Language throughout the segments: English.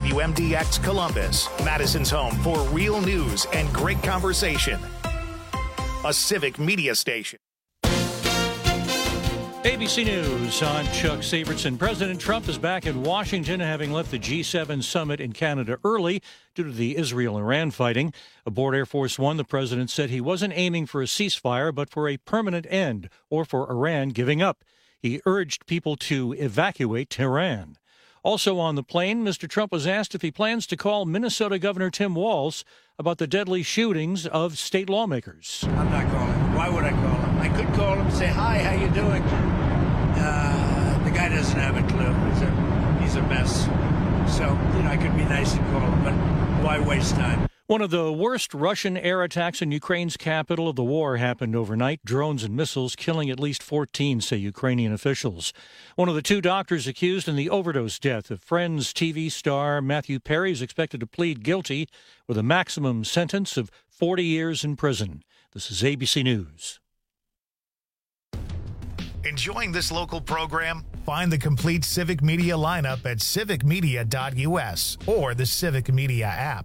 WMDX Columbus, Madison's home for real news and great conversation. A civic media station. ABC News, I'm Chuck Sabertson. President Trump is back in Washington, having left the G7 summit in Canada early due to the Israel-Iran fighting. Aboard Air Force One, the president said he wasn't aiming for a ceasefire, but for a permanent end, or for Iran giving up. He urged people to evacuate Tehran. Also on the plane, Mr. Trump was asked if he plans to call Minnesota Governor Tim Walz about the deadly shootings of state lawmakers. I'm not calling him. Why would I call him? I could call him and say, hi, how you doing? The guy doesn't have a clue. He's a mess. So, I could be nice and call him, but why waste time? One of the worst Russian air attacks in Ukraine's capital of the war happened overnight. Drones and missiles killing at least 14, say Ukrainian officials. One of the two doctors accused in the overdose death of Friends TV star Matthew Perry is expected to plead guilty with a maximum sentence of 40 years in prison. This is ABC News. Enjoying this local program? Find the complete Civic Media lineup at civicmedia.us or the Civic Media app.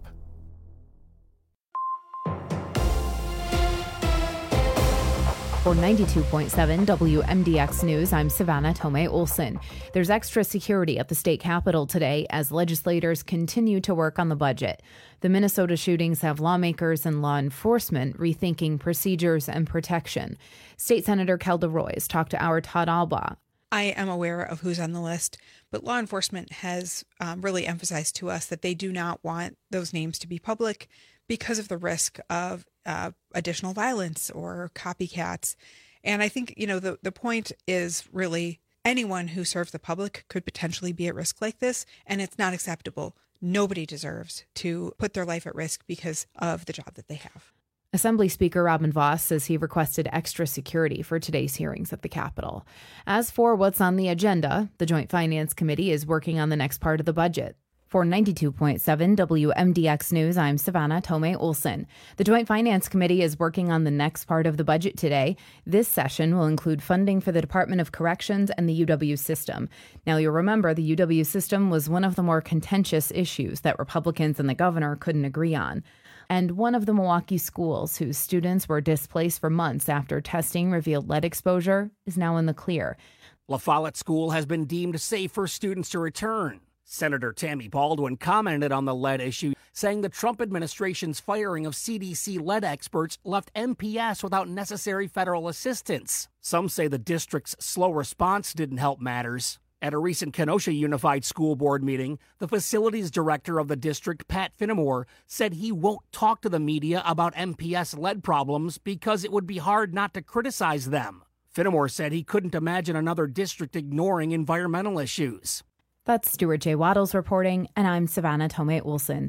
For 92.7 WMDX News, I'm Savannah Tomei Olson. There's extra security at the state capitol today as legislators continue to work on the budget. The Minnesota shootings have lawmakers and law enforcement rethinking procedures and protection. State Senator Kelda Roys talked to our Todd Albaugh. I am aware of who's on the list, but law enforcement has really emphasized to us that they do not want those names to be public because of the risk of additional violence or copycats. And I think, the point is really anyone who serves the public could potentially be at risk like this, and it's not acceptable. Nobody deserves to put their life at risk because of the job that they have. Assembly Speaker Robin Vos says he requested extra security for today's hearings at the Capitol. As for what's on the agenda, the Joint Finance Committee is working on the next part of the budget. For 92.7 WMDX News, I'm Savannah Tomei Olson. The Joint Finance Committee is working on the next part of the budget today. This session will include funding for the Department of Corrections and the UW system. Now, you'll remember the UW system was one of the more contentious issues that Republicans and the governor couldn't agree on. And one of the Milwaukee schools whose students were displaced for months after testing revealed lead exposure is now in the clear. La Follette School has been deemed safe for students to return. Senator Tammy Baldwin commented on the lead issue, saying the Trump administration's firing of CDC lead experts left MPS without necessary federal assistance. Some say the district's slow response didn't help matters. At a recent Kenosha Unified School Board meeting, the facilities director of the district, Pat Finnemore, said he won't talk to the media about MPS lead problems because it would be hard not to criticize them. Finnemore said he couldn't imagine another district ignoring environmental issues. That's Stuart J. Waddles reporting, and I'm Savannah Tomei Olson,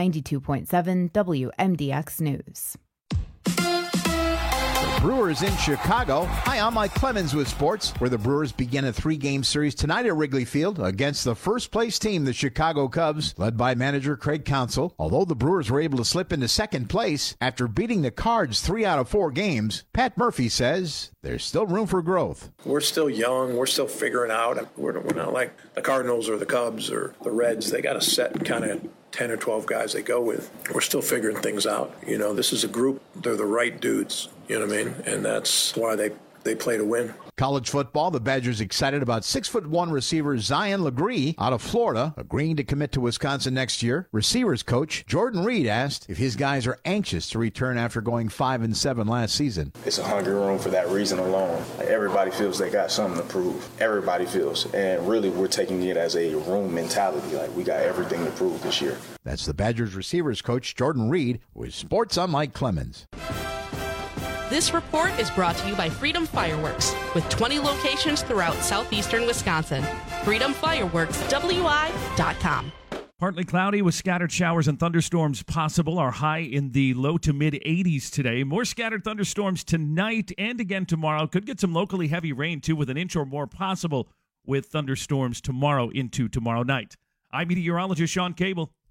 92.7 WMDX News. Brewers in Chicago. Hi, I'm Mike Clemens with sports, where the Brewers begin a 3-game series tonight at Wrigley Field against the first-place team, the Chicago Cubs, led by manager Craig Counsell. Although the Brewers were able to slip into second place after beating the Cards 3 out of 4 games, Pat Murphy says there's still room for growth. We're still young. We're still figuring out. We're not like the Cardinals or the Cubs or the Reds. They got a set kind of 10 or 12 guys they go with. We're still figuring things out. This is a group. They're the right dudes. You know what I mean? And that's why they play to win. College football, the Badgers excited about 6'1" receiver Zion Legree out of Florida, agreeing to commit to Wisconsin next year. Receivers coach Jordan Reed asked if his guys are anxious to return after going 5-7 last season. It's a hungry room for that reason alone. Everybody feels they got something to prove. Everybody feels. And really, we're taking it as a room mentality. Like, we got everything to prove this year. That's the Badgers receivers coach Jordan Reed with Sports on Mike Clemens. This report is brought to you by Freedom Fireworks, with 20 locations throughout southeastern Wisconsin. FreedomFireworksWI.com. Partly cloudy with scattered showers and thunderstorms possible. Our high in the low to mid 80s today. More scattered thunderstorms tonight and again tomorrow. Could get some locally heavy rain, too, with an inch or more possible with thunderstorms tomorrow into tomorrow night. I'm meteorologist Sean Cable.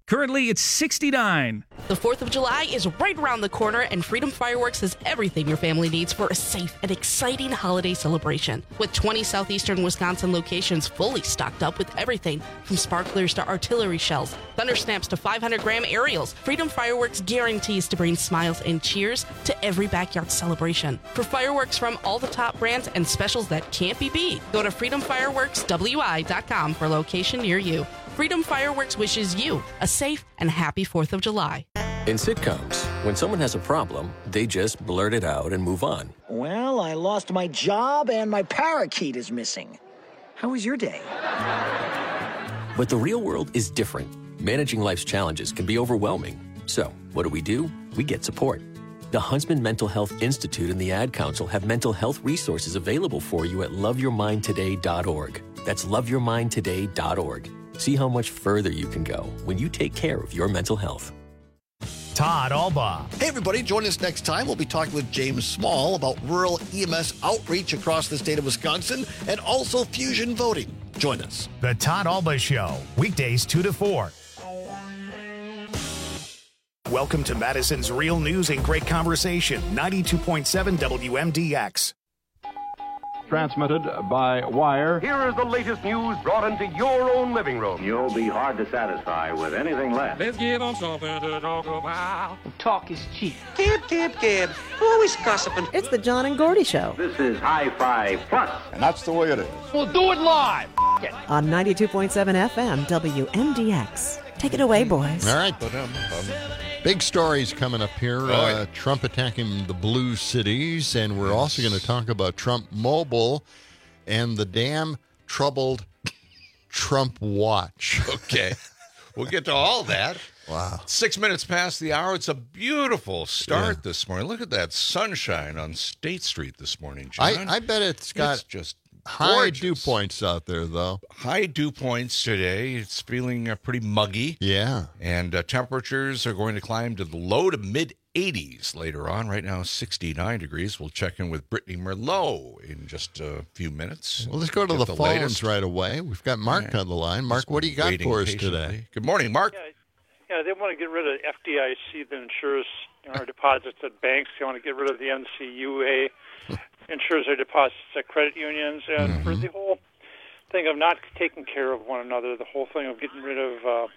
Currently, it's 69. The 4th of July is right around the corner, and Freedom Fireworks has everything your family needs for a safe and exciting holiday celebration. With 20 southeastern Wisconsin locations fully stocked up with everything from sparklers to artillery shells, thunder snaps to 500-gram aerials, Freedom Fireworks guarantees to bring smiles and cheers to every backyard celebration. For fireworks from all the top brands and specials that can't be beat, go to freedomfireworkswi.com for a location near you. Freedom Fireworks wishes you a safe and happy 4th of July. In sitcoms, when someone has a problem, they just blurt it out and move on. Well, I lost my job and my parakeet is missing. How was your day? But the real world is different. Managing life's challenges can be overwhelming. So, what do? We get support. The Huntsman Mental Health Institute and the Ad Council have mental health resources available for you at loveyourmindtoday.org. That's loveyourmindtoday.org. See how much further you can go when you take care of your mental health. Todd Albaugh. Hey, everybody. Join us next time. We'll be talking with James Small about rural EMS outreach across the state of Wisconsin and also fusion voting. Join us. The Todd Albaugh Show, weekdays 2 to 4. Welcome to Madison's Real News and Great Conversation, 92.7 WMDX. Transmitted by wire. Here is the latest news brought into your own living room. You'll be hard to satisfy with anything less. Let's give them something to talk about. Talk is cheap. Kid. Always gossiping. It's the John and Gordy Show. This is High Five Plus. And that's the way it is. We'll do it live. On 92.7 FM, WMDX. Take it away, boys. All right. Big stories coming up here. Trump attacking the blue cities, and we're also going to talk about Trump Mobile and the damn troubled Trump watch. Okay. We'll get to all that. Wow. 6 minutes past the hour. It's a beautiful start this morning. Look at that sunshine on State Street this morning, John. I bet it's just high dew points out there, though. High dew points today. It's feeling pretty muggy. Yeah. And temperatures are going to climb to the low to mid-80s later on. Right now, 69 degrees. We'll check in with Brittany Merlot in just a few minutes. Well, let's go to the phones latest right away. We've got Mark on the line. Mark, what do you got for us today? Good morning, Mark. Yeah, they want to get rid of FDIC that insures our deposits at banks. They want to get rid of the NCUA. Insures their deposits at credit unions, and for the whole thing of not taking care of one another, the whole thing of getting rid of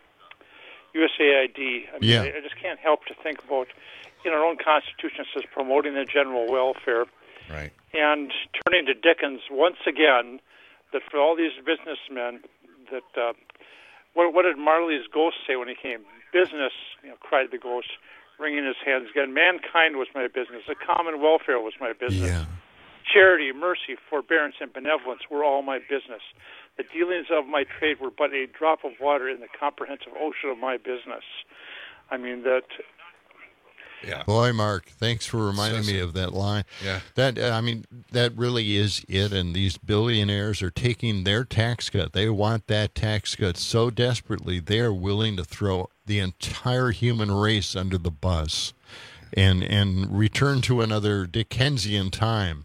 USAID. I just can't help to think about, in our own Constitution, it says promoting the general welfare. Right. And turning to Dickens once again, that for all these businessmen, that what did Marley's ghost say when he came? Business, cried the ghost, wringing his hands again. Mankind was my business. The common welfare was my business. Yeah. Charity, mercy, forbearance, and benevolence were all my business. The dealings of my trade were but a drop of water in the comprehensive ocean of my business. I mean, that... Yeah. Boy, Mark, thanks for reminding me of that line. Yeah. That really is it, and these billionaires are taking their tax cut. They want that tax cut so desperately, they are willing to throw the entire human race under the bus and return to another Dickensian time.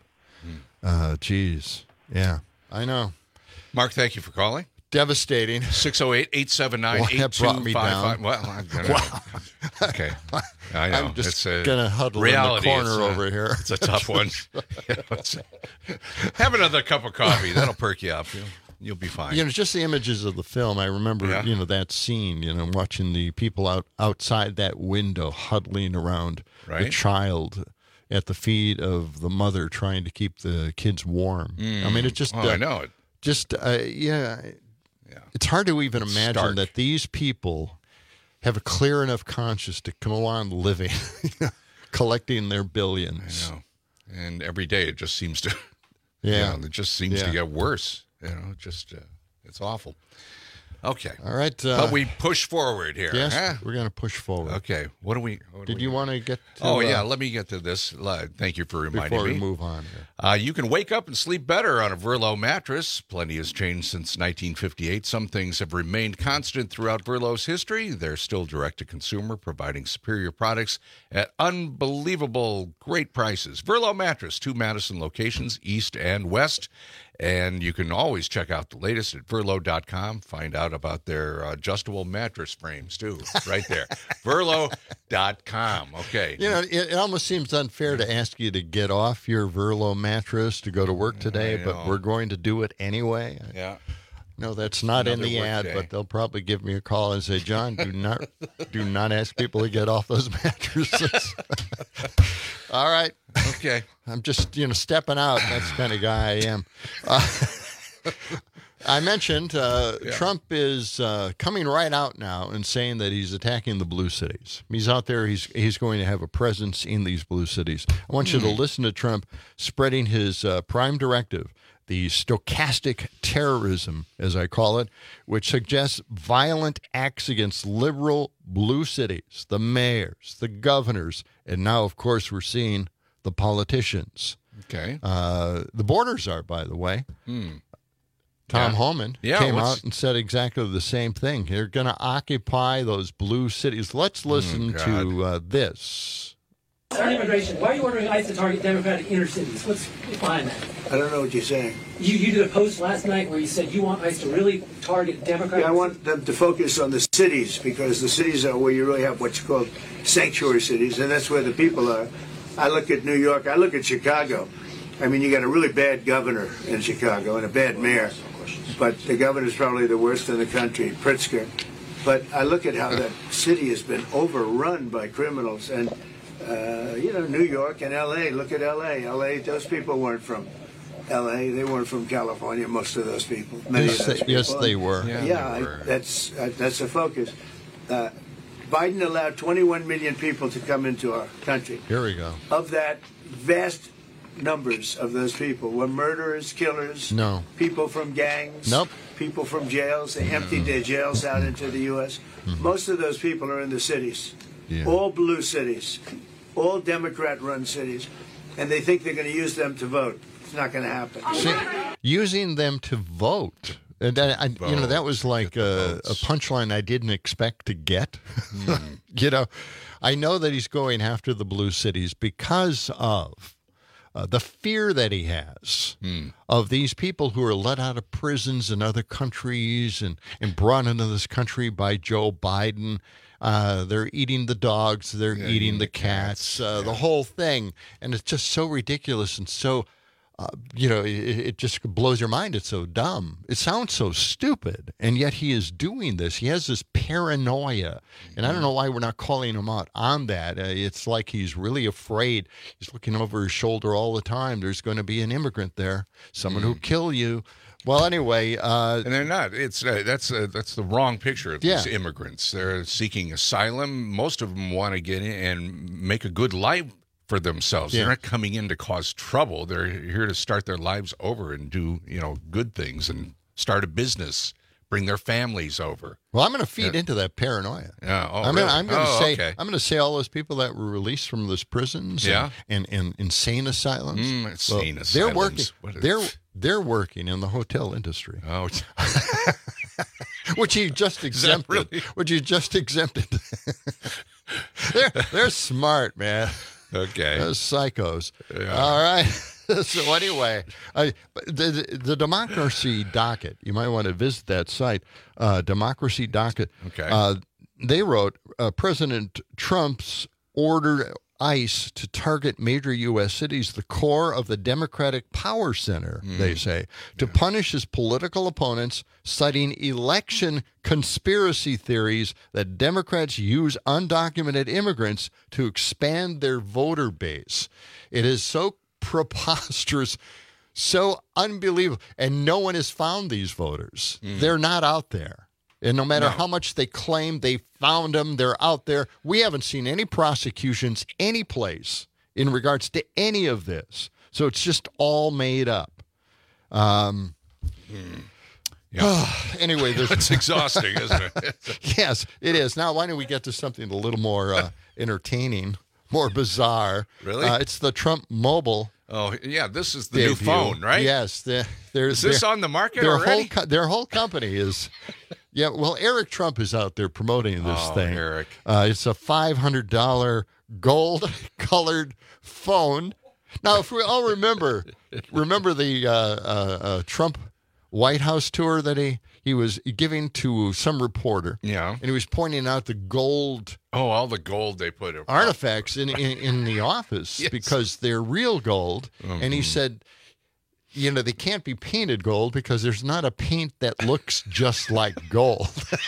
Geez. Yeah, I know. Mark, thank you for calling. Devastating. 608-879-8255. Well, okay. I know. I'm just going to huddle in the corner over here. It's a tough one. Have another cup of coffee. That'll perk you up. You'll be fine. Just the images of the film. I remember, that scene, watching the people outside that window huddling around the child at the feet of the mother trying to keep the kids warm. I mean, it's just... I know it. It's hard to even imagine that these people have a clear enough conscience to go on living, collecting their billions. I know. And every day it just seems to... it just seems to get worse. It's awful. Okay. All right. But we push forward here. Yes, huh? We're going to push forward. Okay. What do we... Did you want to get to... let me get to this. Thank you for reminding me. Before we move on. You can wake up and sleep better on a Verlo mattress. Plenty has changed since 1958. Some things have remained constant throughout Verlo's history. They're still direct-to-consumer, providing superior products at unbelievable great prices. Verlo mattress, 2 Madison locations, east and west. And you can always check out the latest at Verlo.com. Find out about their adjustable mattress frames, too, right there. Verlo.com. Okay. You know, it almost seems unfair to ask you to get off your Verlo mattress to go to work today, but we're going to do it anyway. Yeah. No, that's not in the ad, day. but they'll probably give me a call and say, John, do not ask people to get off those mattresses. All right. Okay. I'm just, stepping out. That's the kind of guy I am. I mentioned Trump is coming right out now and saying that he's attacking the blue cities. He's out there. He's going to have a presence in these blue cities. I want you to listen to Trump spreading his prime directive, the stochastic terrorism, as I call it, which suggests violent acts against liberal blue cities, the mayors, the governors, and now, of course, we're seeing the politicians. Okay. The borders are, by the way. Tom Homan came out and said exactly the same thing. They're going to occupy those blue cities. Let's listen to this. On immigration, why are you ordering ICE to target Democratic inner cities? What's behind that? I don't know what you're saying. You did a post last night where you said you want ICE to really target Democratic. Yeah, I want them to focus on the cities, because the cities are where you really have what's called sanctuary cities, and that's where the people are. I look at New York, I look at Chicago. I mean, you got a really bad governor in Chicago and a bad mayor, but the governor's probably the worst in the country, Pritzker. But I look at how that city has been overrun by criminals, and New York and L.A. Look at L.A. L.A. Those people weren't from L.A. They weren't from California. Most of those people. Many of those people. Yes, they were. That's the focus. Biden allowed 21 million people to come into our country. Here we go. Of that, vast numbers of those people were murderers, killers. No. People from gangs. Nope. People from jails. They emptied their jails out into the U.S. Most of those people are in the cities. Yeah. All blue cities, all Democrat-run cities, and they think they're going to use them to vote. It's not going to happen. See, using them to vote. And that was like a punchline I didn't expect to get. I know that he's going after the blue cities because of the fear that he has of these people who are let out of prisons in other countries and brought into this country by Joe Biden. They're eating the dogs, they're eating the cats, the whole thing. And it's just so ridiculous and so, it just blows your mind. It's so dumb. It sounds so stupid. And yet he is doing this. He has this paranoia. And I don't know why we're not calling him out on that. It's like he's really afraid. He's looking over his shoulder all the time. There's going to be an immigrant there, someone who'll kill you. Well, anyway, and they're not. It's that's the wrong picture of these immigrants. They're seeking asylum. Most of them want to get in and make a good life for themselves. They're not coming in to cause trouble. They're here to start their lives over and do good things and start a business, bring their families over. Well, I'm going to feed into that paranoia. I'm going to say all those people that were released from those prisons and insane asylums. Insane asylums. They're working. They're working in the hotel industry. Oh, which he just exempted. Really? Which he just exempted. They're smart, man. Okay. Those psychos. Yeah. All right. So anyway, the Democracy Docket, you might want to visit that site, Democracy Docket. Okay. They wrote, President Trump's ordered ICE to target major U.S. cities, the core of the Democratic power center, they say, to punish his political opponents, citing election conspiracy theories that Democrats use undocumented immigrants to expand their voter base. It is so preposterous, so unbelievable, and no one has found these voters. They're not out there. And no matter how much they claim they found them, they're out there. We haven't seen any prosecutions any place in regards to any of this. So it's just all made up. Anyway, it's exhausting, isn't it? Yes, it is. Now, why don't we get to something a little more entertaining, more bizarre? Really? It's the Trump Mobile. Oh, yeah, this is the new phone, right? Yes. Is this on the market already? Their whole company is... Yeah, well, Eric Trump is out there promoting this thing. Eric. It's a $500 gold-colored phone. Now, if we all remember the Trump White House tour that he was giving to some reporter. Yeah. And he was pointing out the gold. Oh, all the gold they put artifacts in the office yes. because they're real gold. Mm-hmm. And he said, you know, they can't be painted gold because there's not a paint that looks just like gold.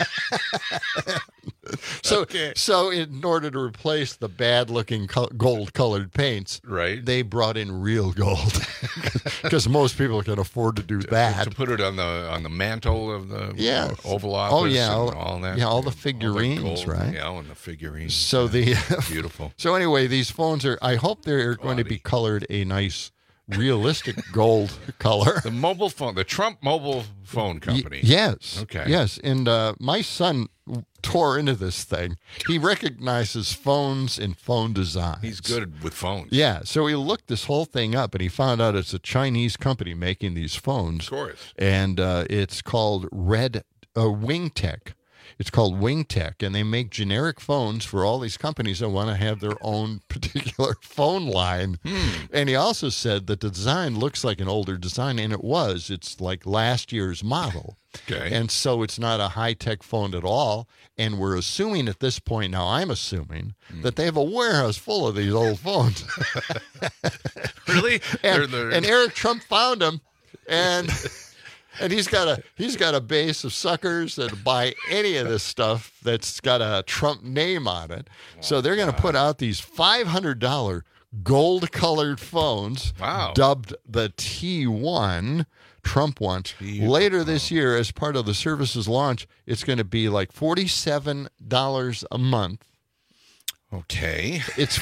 So in order to replace the bad-looking gold-colored paints, right, they brought in real gold because most people can afford to do that. To put it on the mantle of the Oval Office. Oh yeah, all that. Yeah, all the figurines, all the gold, right? Yeah, and the figurines. So beautiful. So anyway, these phones are. I hope they're going to be colored a nice, realistic gold color. The mobile phone, the Trump mobile phone company. Yes. Okay. Yes, and my son tore into this thing. He recognizes phones and phone designs. He's good with phones. Yeah, so he looked this whole thing up, and he found out it's a Chinese company making these phones. Of course. And it's called WingTech. It's called WingTech, and they make generic phones for all these companies that want to have their own particular phone line. And he also said that the design looks like an older design, and it was. It's like last year's model. Okay. And so it's not a high-tech phone at all. And we're assuming at this point, now I'm assuming, that they have a warehouse full of these old phones. Really? And Eric Trump found them, and he's got a base of suckers that buy any of this stuff that's got a Trump name on it. So they're going to put out these $500 gold-colored phones, dubbed the T1. Trump one. Later this year, as part of the service's launch, it's going to be like $47 a month. Okay. It's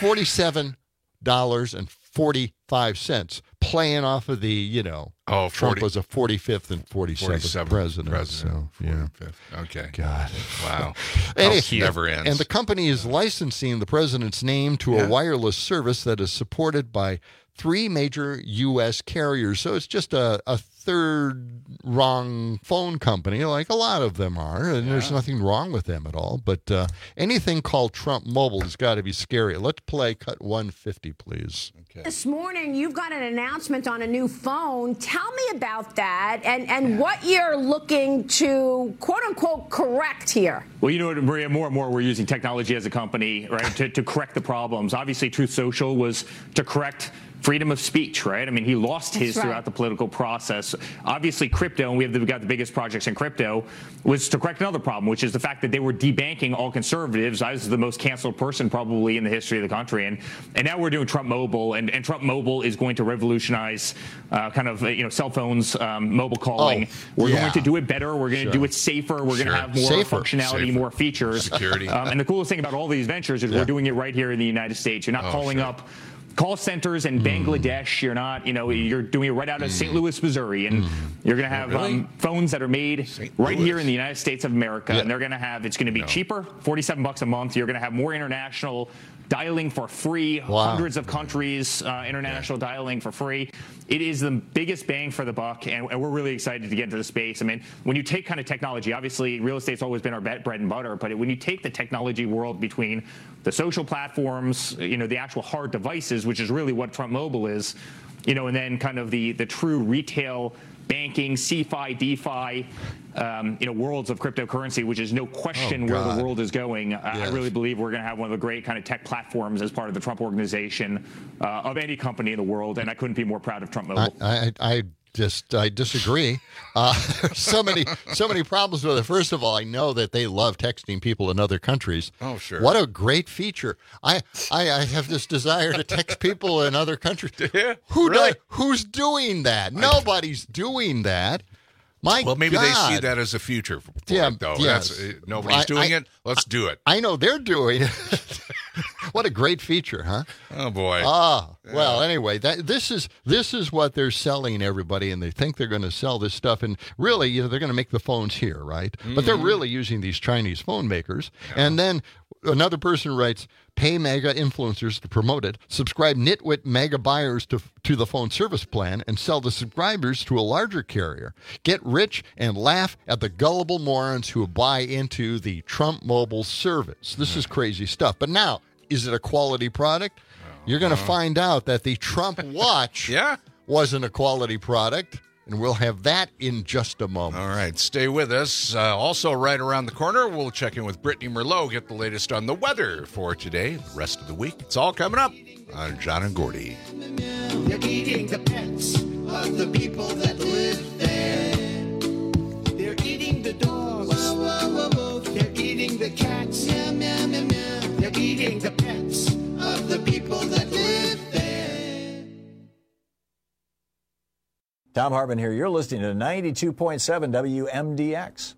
$47.45, playing off of the, Trump was a 45th and 47th president. So, yeah. Okay. God. Wow. Never ends. And the company is licensing the president's name to a wireless service that is supported by 3 major U.S. carriers. So it's just a third-rung phone company, like a lot of them are, and there's nothing wrong with them at all. But anything called Trump Mobile has got to be scary. Let's play cut 150, please. Okay. This morning, you've got an announcement on a new phone. Tell me about that and what you're looking to, quote-unquote, correct here. Well, you know what, Maria, more and more we're using technology as a company, right, to correct the problems. Obviously, Truth Social was to correct freedom of speech, right? I mean, he lost his throughout the political process. Obviously, crypto, and we've got the biggest projects in crypto, was to correct another problem, which is the fact that they were debanking all conservatives. I was the most canceled person probably in the history of the country. And now we're doing Trump Mobile, and Trump Mobile is going to revolutionize cell phones, mobile calling. We're going to do it better. We're going to do it safer. We're going to have more functionality, more features. Security. And the coolest thing about all these ventures is we're doing it right here in the United States. You're not calling up call centers in Bangladesh. You're not, you're doing it right out of St. Louis, Missouri, and you're going to have phones that are made right here in the United States of America, and they're going to have, it's going to be cheaper, $47 a month. You're going to have more international dialing for free, hundreds of countries, international dialing for free. It is the biggest bang for the buck, and we're really excited to get into the space. I mean, when you take kind of technology, obviously real estate's always been our bread and butter, but when you take the technology world between the social platforms, the actual hard devices, which is really what Trump Mobile is, and then kind of the true retail banking, CeFi, DeFi, worlds of cryptocurrency, which is no question where the world is going. I really believe we're going to have one of the great kind of tech platforms as part of the Trump organization of any company in the world, and I couldn't be more proud of Trump Mobile. I disagree. So many problems with it. First of all, I know that they love texting people in other countries. Oh, sure. What a great feature. I have this desire to text people in other countries. Who's doing that? Nobody's doing that. Maybe they see that as a future for it, though. Yes. Nobody's doing it. Let's do it. I know they're doing it. What a great feature, huh? Oh boy. Well, anyway, this is what they're selling everybody, and they think they're going to sell this stuff, and really, they're going to make the phones here, right? Mm-hmm. But they're really using these Chinese phone makers, and then another person writes, pay mega influencers to promote it, subscribe nitwit mega buyers to the phone service plan, and sell the subscribers to a larger carrier. Get rich and laugh at the gullible morons who buy into the Trump Mobile service. This is crazy stuff. But now, is it a quality product? you're going to find out that the Trump watch wasn't a quality product. And we'll have that in just a moment. All right, stay with us. Also, right around the corner, we'll check in with Brittany Merlot, get the latest on the weather for today, the rest of the week. It's all coming up on John and Gordy. They're eating the pets of the people that live there. They're eating the dogs. Whoa, whoa, whoa, whoa. They're eating the cats. Meow, meow, meow, meow. They're eating the pets of the people that live there. Tom Hartman here. You're listening to 92.7 WMDX.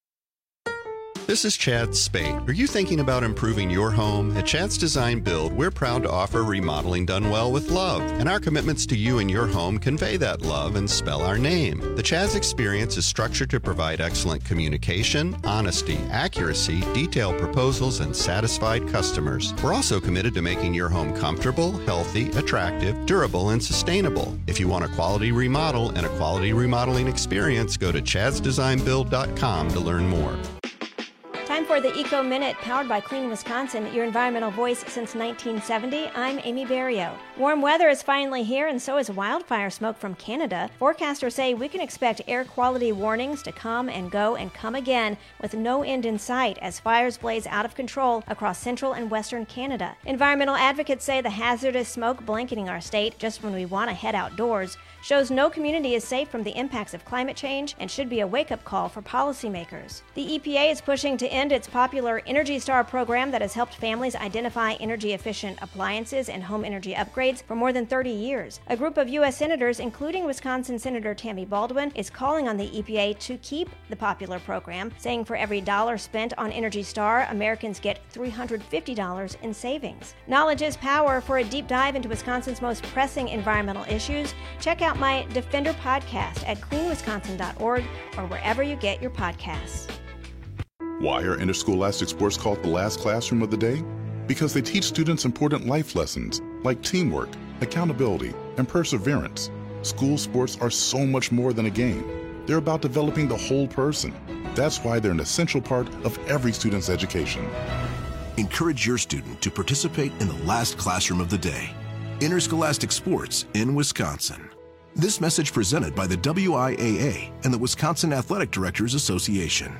This is Chad Spate. Are you thinking about improving your home? At Chad's Design Build, we're proud to offer remodeling done well with love, and our commitments to you and your home convey that love and spell our name. The Chad's experience is structured to provide excellent communication, honesty, accuracy, detailed proposals, and satisfied customers. We're also committed to making your home comfortable, healthy, attractive, durable, and sustainable. If you want a quality remodel and a quality remodeling experience, go to chadsdesignbuild.com to learn more. Time for the Eco Minute, powered by Clean Wisconsin, your environmental voice since 1970. I'm Amy Barrio. Warm weather is finally here, and so is wildfire smoke from Canada. Forecasters say we can expect air quality warnings to come and go and come again with no end in sight as fires blaze out of control across central and western Canada. Environmental advocates say the hazardous smoke blanketing our state just when we want to head outdoors shows no community is safe from the impacts of climate change and should be a wake-up call for policymakers. The EPA is pushing to end its popular Energy Star program that has helped families identify energy-efficient appliances and home energy upgrades for more than 30 years. A group of U.S. senators, including Wisconsin Senator Tammy Baldwin, is calling on the EPA to keep the popular program, saying for every dollar spent on Energy Star, Americans get $350 in savings. Knowledge is power. For a deep dive into Wisconsin's most pressing environmental issues, check out my Defender podcast at cleanwisconsin.org or wherever you get your podcasts. Why are interscholastic sports called the last classroom of the day? Because they teach students important life lessons like teamwork, accountability, and perseverance. School sports are so much more than a game. They're about developing the whole person. That's why they're an essential part of every student's education. Encourage your student to participate in the last classroom of the day. Interscholastic sports in Wisconsin. This message presented by the WIAA and the Wisconsin Athletic Directors Association.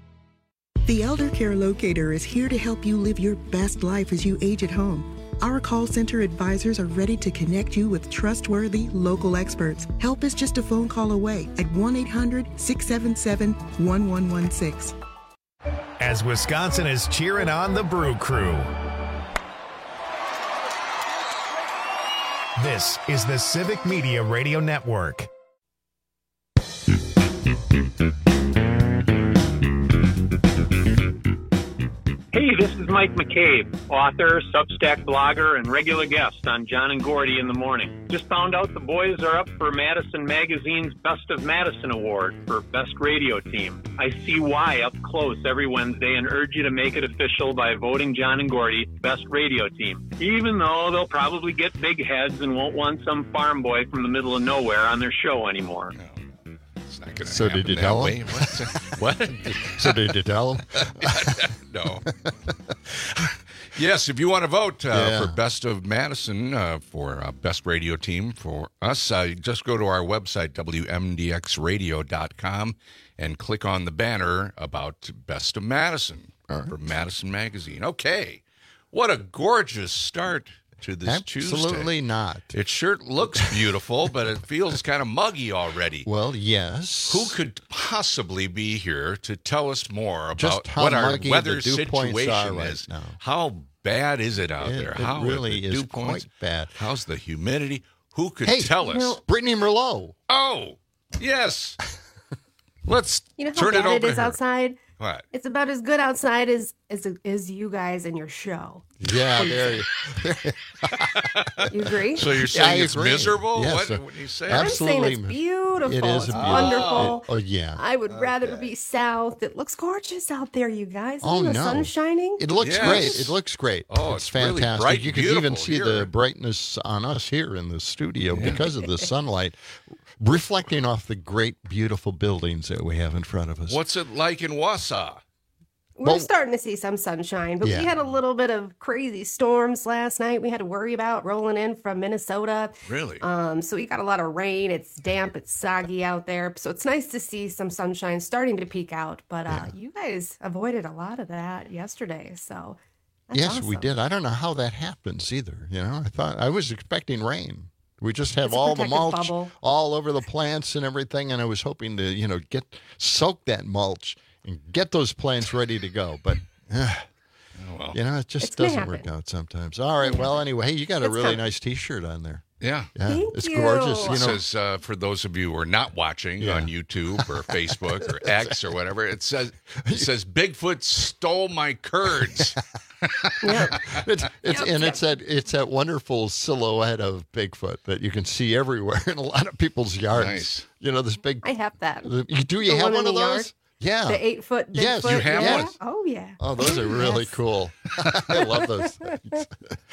The Elder Care Locator is here to help you live your best life as you age at home. Our call center advisors are ready to connect you with trustworthy local experts. Help is just a phone call away at 1-800-677-1116. As Wisconsin is cheering on the Brew Crew. This is the Civic Media Radio Network. Hey, this is Mike McCabe, author, Substack blogger, and regular guest on John and Gordy in the Morning. Just found out the boys are up for Madison Magazine's Best of Madison Award for Best Radio Team. I see why up close every Wednesday and urge you to make it official by voting John and Gordy Best Radio Team, even though they'll probably get big heads and won't want some farm boy from the middle of nowhere on their show anymore. So did you tell him? What? So did you tell him? No. Yes, if you want to vote for Best of Madison for Best Radio Team for us, just go to our website, WMDXradio.com, and click on the banner about Best of Madison for Madison Magazine. Okay. What a gorgeous start to this Tuesday. Absolutely not. It sure looks beautiful, but it feels kind of muggy already. Well, yes. Who could possibly be here to tell us more about just how what our muggy weather the dew situation points are is? right now. How bad is it out there? How really are the is dew points? quite bad. How's the humidity? Who could Hey, tell us? Brittany Merlot. Oh, yes. Let's You know how turn it bad over it is to her. outside? What? It's about as good outside as you guys and your show. Yeah, there you You agree? So you're saying I it's agree. miserable? Yes, What do you say? I'm saying it's beautiful. It is It's beautiful. wonderful. Oh, yeah. I would rather be south. It looks gorgeous out there, you guys. Oh, Isn't the no. sun shining? It looks Yes. great. It looks great. Oh, it's it's really fantastic. bright You and can even beautiful see here. the brightness on us here in the studio because of the sunlight reflecting off the great, beautiful buildings that we have in front of us. What's it like in Wausau? We're starting to see some sunshine, but we had a little bit of crazy storms last night. We had to worry about rolling in from Minnesota. Really? So we got a lot of rain. It's damp. It's soggy out there. So it's nice to see some sunshine starting to peek out. But you guys avoided a lot of that yesterday. So that's awesome. We did. I don't know how that happens either. I was expecting rain. We just have all the mulch all over the plants and everything, and I was hoping to, soak that mulch and get those plants ready to go. But, it just doesn't work out sometimes. All right. Well, anyway, hey, you got a really nice T-shirt on there. Yeah. Thank you. Gorgeous. It says, for those of you who are not watching on YouTube or Facebook or X or whatever, it says Bigfoot stole my curds. It's that wonderful silhouette of Bigfoot that you can see everywhere in a lot of people's yards. Nice. This big. I have that. Do you have one of those? Yard? Yeah. The 8-foot Bigfoot. Yes, you have one. Oh, yeah. Oh, those are really cool. I love those things.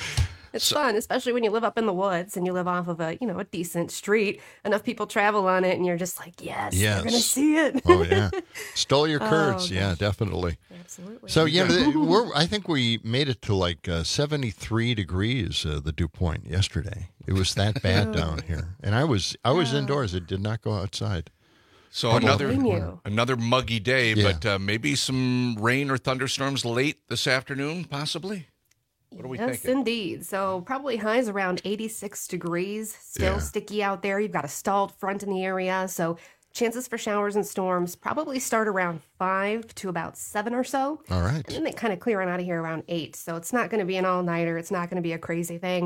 It's fun, especially when you live up in the woods and you live off of a decent street. Enough people travel on it, and you're just like, yes. They're going to see it. Oh, yeah. Stole your curds. Yeah, definitely. Absolutely. So, I think we made it to like 73 degrees, the dew point yesterday. It was that bad down here. And I was indoors. I did not go outside. So another muggy day, but maybe some rain or thunderstorms late this afternoon, possibly? What are we thinking? Yes, indeed. So probably highs around 86 degrees. Still sticky out there. You've got a stalled front in the area. So chances for showers and storms probably start around 5 to about 7 or so. All right. And then they kind of clear on out of here around 8. So it's not going to be an all-nighter. It's not going to be a crazy thing.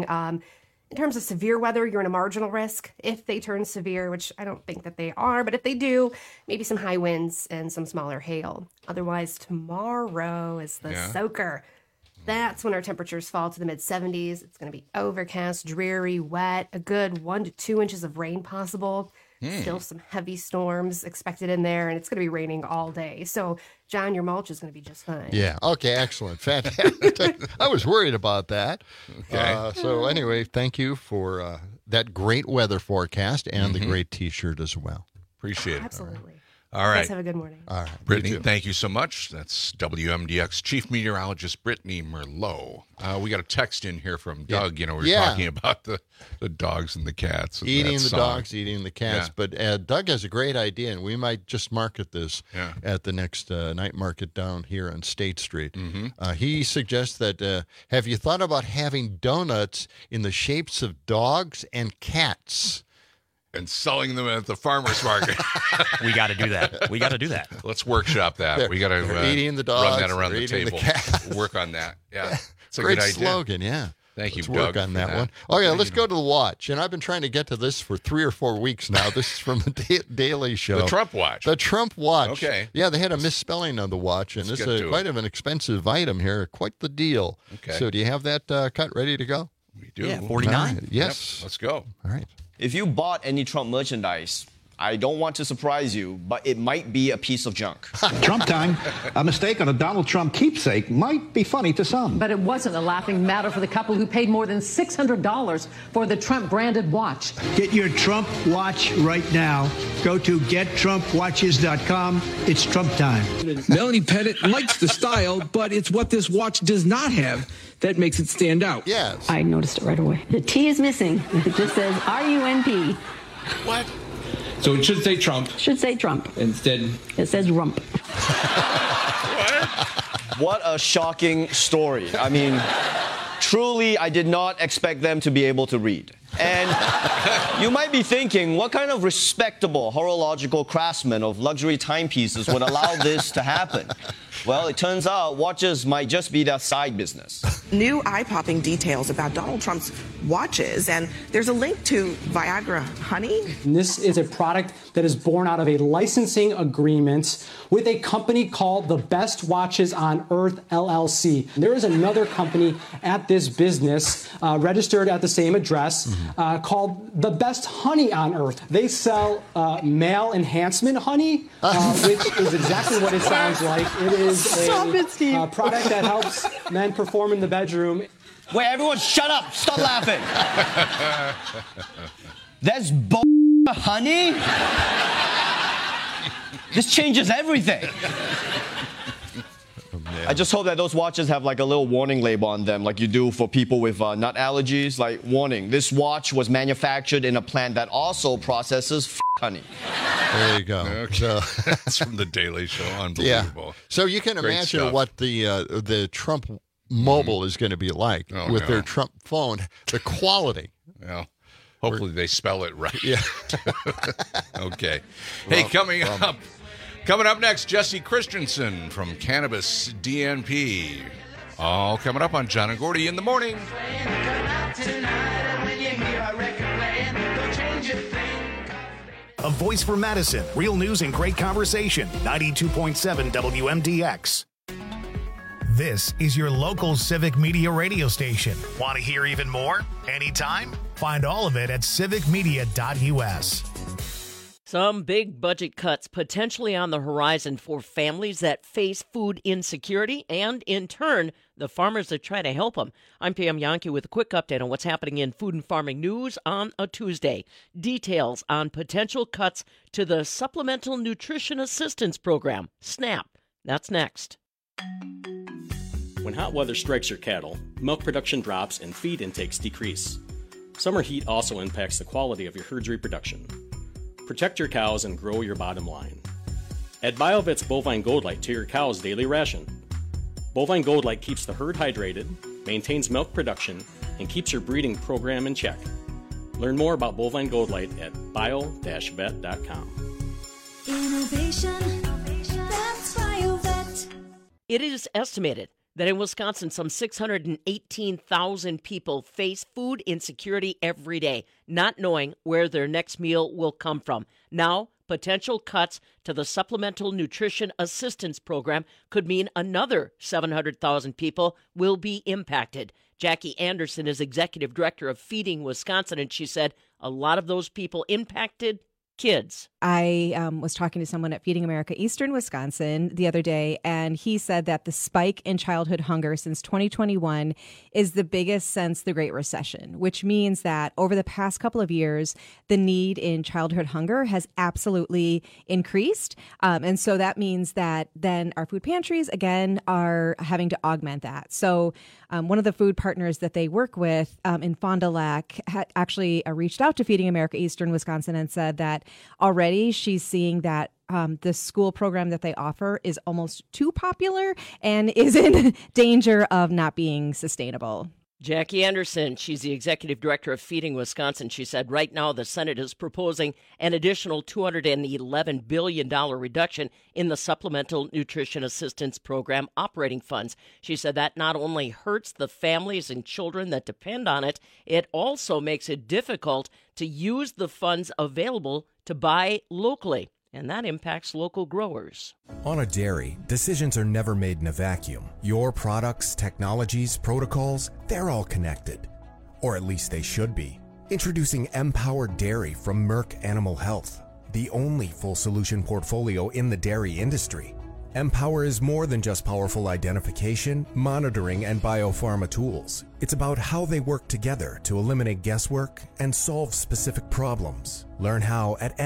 In terms of severe weather, you're in a marginal risk if they turn severe, which I don't think that they are. But if they do, maybe some high winds and some smaller hail. Otherwise, tomorrow is the soaker. That's when our temperatures fall to the mid-70s. It's going to be overcast, dreary, wet, a good 1 to 2 inches of rain possible. Still some heavy storms expected in there, and it's going to be raining all day. So, John, your mulch is going to be just fine. Yeah. Okay, excellent. Fantastic. I was worried about that. Okay. So, anyway, thank you for that great weather forecast and the great T-shirt as well. Appreciate it. Absolutely. All right. You guys have a good morning. All right. Brittany, thank you so much. That's WMDX Chief Meteorologist Brittany Merlot. We got a text in here from Doug. We were talking about the dogs and the cats. And eating the dogs, eating the cats. Yeah. But Doug has a great idea, and we might just market this at the next night market down here on State Street. He suggests that, have you thought about having donuts in the shapes of dogs and cats? And selling them at the farmer's market. We got to do that. Let's workshop that. We got to eating the dogs, run that around the table. Work on that. Yeah. It's a great good idea. slogan, yeah. Thank you, let's Doug. Work on that one. Okay, let's go to the watch. And I've been trying to get to this for 3 or 4 weeks now. This is from the Daily Show. The Trump watch. The Trump watch. Okay. Yeah, they had a misspelling on the watch, and this is quite of an expensive item here. Quite the deal. Okay. So do you have that cut ready to go? We do. Yeah, 49. Right. Yes. Yep. Let's go. All right. If you bought any Trump merchandise, I don't want to surprise you, but it might be a piece of junk. Trump time. A mistake on a Donald Trump keepsake might be funny to some. But it wasn't a laughing matter for the couple who paid more than $600 for the Trump-branded watch. Get your Trump watch right now. Go to gettrumpwatches.com. It's Trump time. Melanie Pettit likes the style, but it's what this watch does not have that makes it stand out. Yes. I noticed it right away. The T is missing. It just says RUMP. What? So it should say Trump. Should say Trump. Instead, it says rump. What a shocking story. I mean, truly, I did not expect them to be able to read. And you might be thinking, what kind of respectable horological craftsman of luxury timepieces would allow this to happen? Well, it turns out watches might just be their side business. New eye-popping details about Donald Trump's watches, and there's a link to Viagra Honey. And this is a product that is born out of a licensing agreement with a company called The Best Watches on Earth, LLC. There is another company at this business registered at the same address called The Best Honey on Earth. They sell male enhancement honey, which is exactly what it sounds like. It is a product that helps men perform in the bedroom. Wait, everyone shut up. Stop laughing. That's honey? This changes everything. Yeah. I just hope that those watches have like a little warning label on them, like you do for people with nut allergies. Like, warning, this watch was manufactured in a plant that also processes honey. There you go. Okay. So, that's from the Daily Show. Unbelievable. yeah. So you can Great imagine stuff. what the Trump mobile is going to be like with their Trump phone. The quality. Well, hopefully they spell it right. Yeah. Okay. Hey, coming up next, Jesse Christensen from Cannabis DNP. All coming up on John and Gordy in the morning. A voice for Madison. Real news and great conversation. 92.7 WMDX. This is your local civic media radio station. Want to hear even more? Anytime? Find all of it at civicmedia.us. Some big budget cuts potentially on the horizon for families that face food insecurity and, in turn, the farmers that try to help them. I'm Pam Yankee with a quick update on what's happening in food and farming news on a Tuesday. Details on potential cuts to the Supplemental Nutrition Assistance Program, SNAP. That's next. When hot weather strikes your cattle, milk production drops and feed intakes decrease. Summer heat also impacts the quality of your herd's reproduction. Protect your cows and grow your bottom line. Add BioVet's Bovine Gold Light to your cow's daily ration. Bovine Gold Light keeps the herd hydrated, maintains milk production, and keeps your breeding program in check. Learn more about Bovine Gold Light at bio-vet.com. Innovation, that's BioVet. It is estimated that in Wisconsin, some 618,000 people face food insecurity every day, not knowing where their next meal will come from. Now, potential cuts to the Supplemental Nutrition Assistance Program could mean another 700,000 people will be impacted. Jackie Anderson is executive director of Feeding Wisconsin, and she said a lot of those people impacted kids. I was talking to someone at Feeding America Eastern Wisconsin the other day, and he said that the spike in childhood hunger since 2021 is the biggest since the Great Recession, which means that over the past couple of years, the need in childhood hunger has absolutely increased. And so that means that then our food pantries, again, are having to augment that. So one of the food partners that they work with in Fond du Lac had actually reached out to Feeding America Eastern Wisconsin and said that already she's seeing that the school program that they offer is almost too popular and is in danger of not being sustainable. Jackie Anderson, she's the executive director of Feeding Wisconsin. She said right now the Senate is proposing an additional $211 billion reduction in the Supplemental Nutrition Assistance Program operating funds. She said that not only hurts the families and children that depend on it, it also makes it difficult to use the funds available to buy locally. And that impacts local growers. On a dairy, decisions are never made in a vacuum. Your products, technologies, protocols, they're all connected. Or at least they should be. Introducing Empowered Dairy from Merck Animal Health, the only full solution portfolio in the dairy industry. Empower is more than just powerful identification, monitoring, and biopharma tools. It's about how they work together to eliminate guesswork and solve specific problems. Learn how at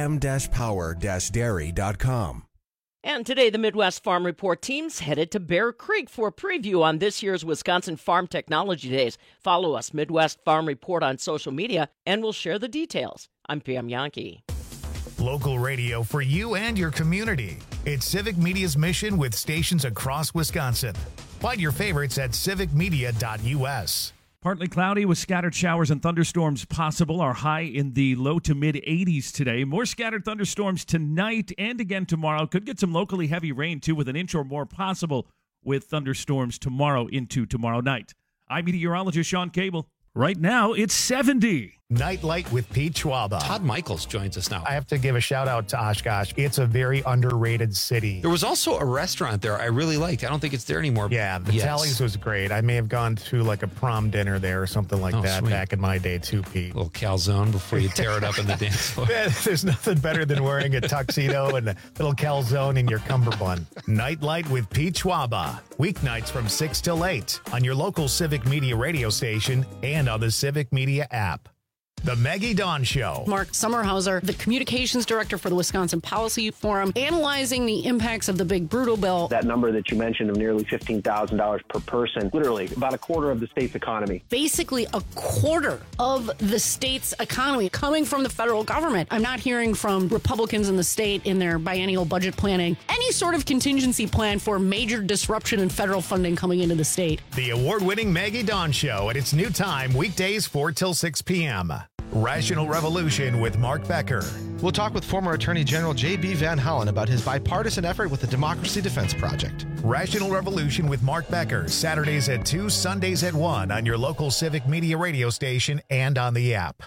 m-power-dairy.com. And today, the Midwest Farm Report team's headed to Bear Creek for a preview on this year's Wisconsin Farm Technology Days. Follow us, Midwest Farm Report, on social media, and we'll share the details. I'm Pam Yankee. Local radio for you and your community. It's Civic Media's mission with stations across Wisconsin. Find your favorites at civicmedia.us. Partly cloudy with scattered showers and thunderstorms possible. Our high in the low to mid 80s today. More scattered thunderstorms tonight and again tomorrow. Could get some locally heavy rain too, with an inch or more possible with thunderstorms tomorrow into tomorrow night. I'm meteorologist Sean Cable. Right now, it's 70. Nightlight with Pete Schwaba. Todd Michaels joins us now. I have to give a shout out to Oshkosh. It's a very underrated city. There was also a restaurant there I really liked. I don't think it's there anymore. Yeah, the Tallies was great. I may have gone to like a prom dinner there or something like that back in my day too, Pete. A little calzone before you tear it up in the dance floor. There's nothing better than wearing a tuxedo and a little calzone in your cummerbund. Nightlight with Pete Schwaba. Weeknights from 6 till 8 on your local Civic Media radio station and on the Civic Media app. The Maggie Dawn Show. Mark Sommerhauser, the communications director for the Wisconsin Policy Forum, analyzing the impacts of the big brutal bill. That number that you mentioned of nearly $15,000 per person, literally about a quarter of the state's economy. Basically a quarter of the state's economy coming from the federal government. I'm not hearing from Republicans in the state in their biennial budget planning any sort of contingency plan for major disruption in federal funding coming into the state. The award-winning Maggie Dawn Show at its new time, weekdays 4 till 6 p.m. Rational Revolution with Mark Becker. We'll talk with former Attorney General J.B. Van Hollen about his bipartisan effort with the Democracy Defense Project. Rational Revolution with Mark Becker, Saturdays at 2, Sundays at 1 on your local Civic Media radio station and on the app.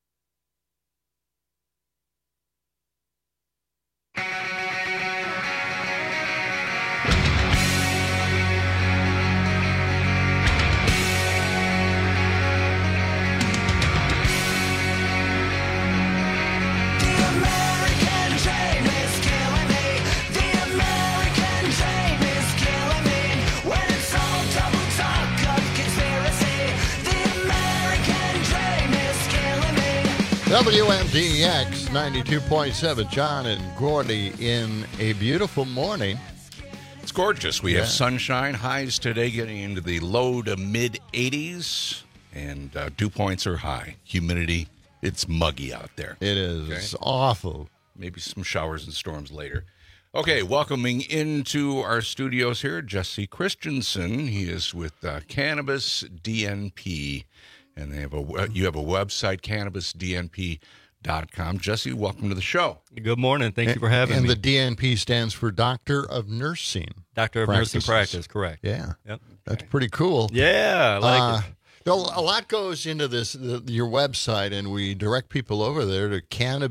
WMDX 92.7, John and Gordy in a beautiful morning. It's gorgeous. We have sunshine. Highs today getting into the low to mid 80s, and dew points are high. Humidity, it's muggy out there. It is. Okay? It's awful. Maybe some showers and storms later. Okay, welcoming into our studios here, Jesse Christensen. He is with Cannabis DNP. And they have you have a website, cannabisdnp.com. Jesse, welcome to the show. Good morning. Thank you for having me. And the DNP stands for Doctor of Nursing. Doctor of Nursing Practice, correct. Yeah. Yep. That's pretty cool. Yeah, I like it. A lot goes into this, your website, and we direct people over there to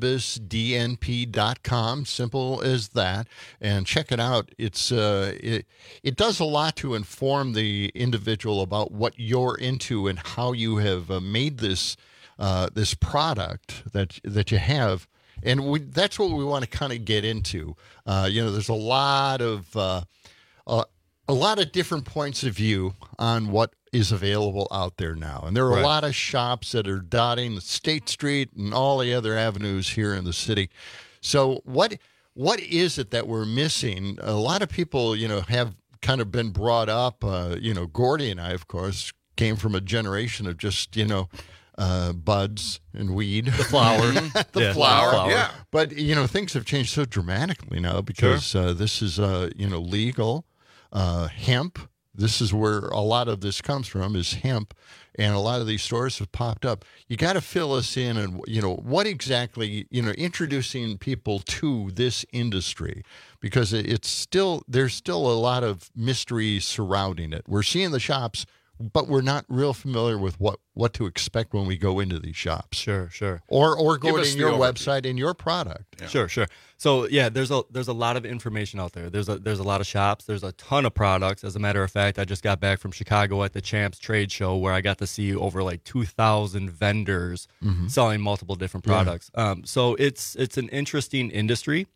cannabisdnp.com. Simple as that. And check it out. It's it does a lot to inform the individual about what you're into and how you have made this this product that you have. And that's what we want to kind of get into. There's a lot of different points of view on what is available out there now. And there are a lot of shops that are dotting State Street and all the other avenues here in the city. So what is it that we're missing? A lot of people, have kind of been brought up, Gordy and I, of course, came from a generation of just, buds and weed. The flower. the flower. Yeah. But, things have changed so dramatically now because this is, legal. Hemp. This is where a lot of this comes from, is hemp, and a lot of these stores have popped up. You got to fill us in and, what exactly, introducing people to this industry, because there's still a lot of mystery surrounding it. We're seeing the shops, but we're not real familiar with what to expect when we go into these shops. Sure. Or go to your website and your product. Yeah. Sure. So there's a lot of information out there. There's a lot of shops. There's a ton of products. As a matter of fact, I just got back from Chicago at the Champs Trade Show, where I got to see over like 2,000 vendors selling multiple different products. So it's an interesting industry.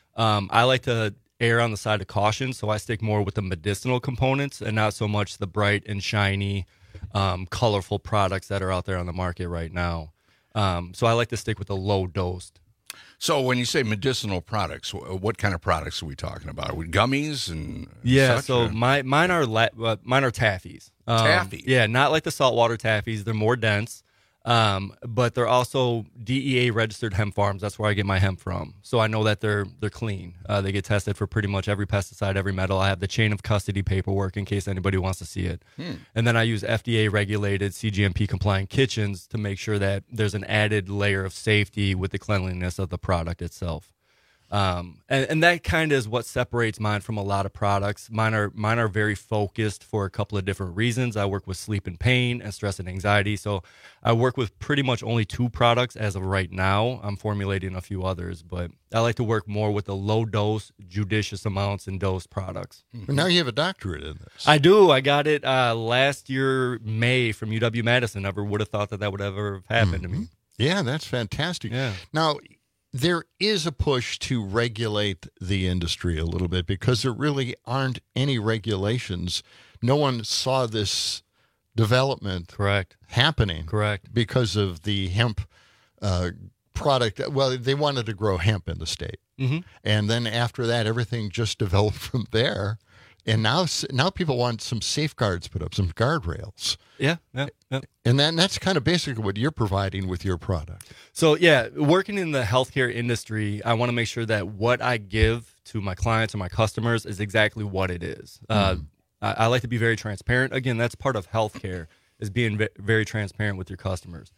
I like to err on the side of caution, so I stick more with the medicinal components and not so much the bright and shiny, colorful products that are out there on the market right now. So I like to stick with the low dosed. So when you say medicinal products, what kind of products are we talking about? Are we gummies and yeah? Such, so mine are taffies. Taffy. Yeah, not like the saltwater taffies. They're more dense. But they're also DEA registered hemp farms. That's where I get my hemp from. So I know that they're clean. They get tested for pretty much every pesticide, every metal. I have the chain of custody paperwork in case anybody wants to see it. And then I use FDA regulated CGMP compliant kitchens to make sure that there's an added layer of safety with the cleanliness of the product itself. And that kind of is what separates mine from a lot of products. Mine are very focused for a couple of different reasons. I work with sleep and pain and stress and anxiety. So I work with pretty much only 2 products as of right now. I'm formulating a few others, but I like to work more with the low dose, judicious amounts and dose products. But now you have a doctorate in this. I do. I got it last year, May, from UW-Madison. Never would have thought that would ever have happened to me. Yeah, that's fantastic. Yeah. Now, there is a push to regulate the industry a little bit because there really aren't any regulations. No one saw this development happening because of the hemp product. Well, they wanted to grow hemp in the state. Mm-hmm. And then after that, everything just developed from there. And now people want some safeguards put up, some guardrails. Yeah. And that's kind of basically what you're providing with your product. So, yeah, working in the healthcare industry, I want to make sure that what I give to my clients and my customers is exactly what it is. I like to be very transparent. Again, that's part of healthcare, is being very transparent with your customers.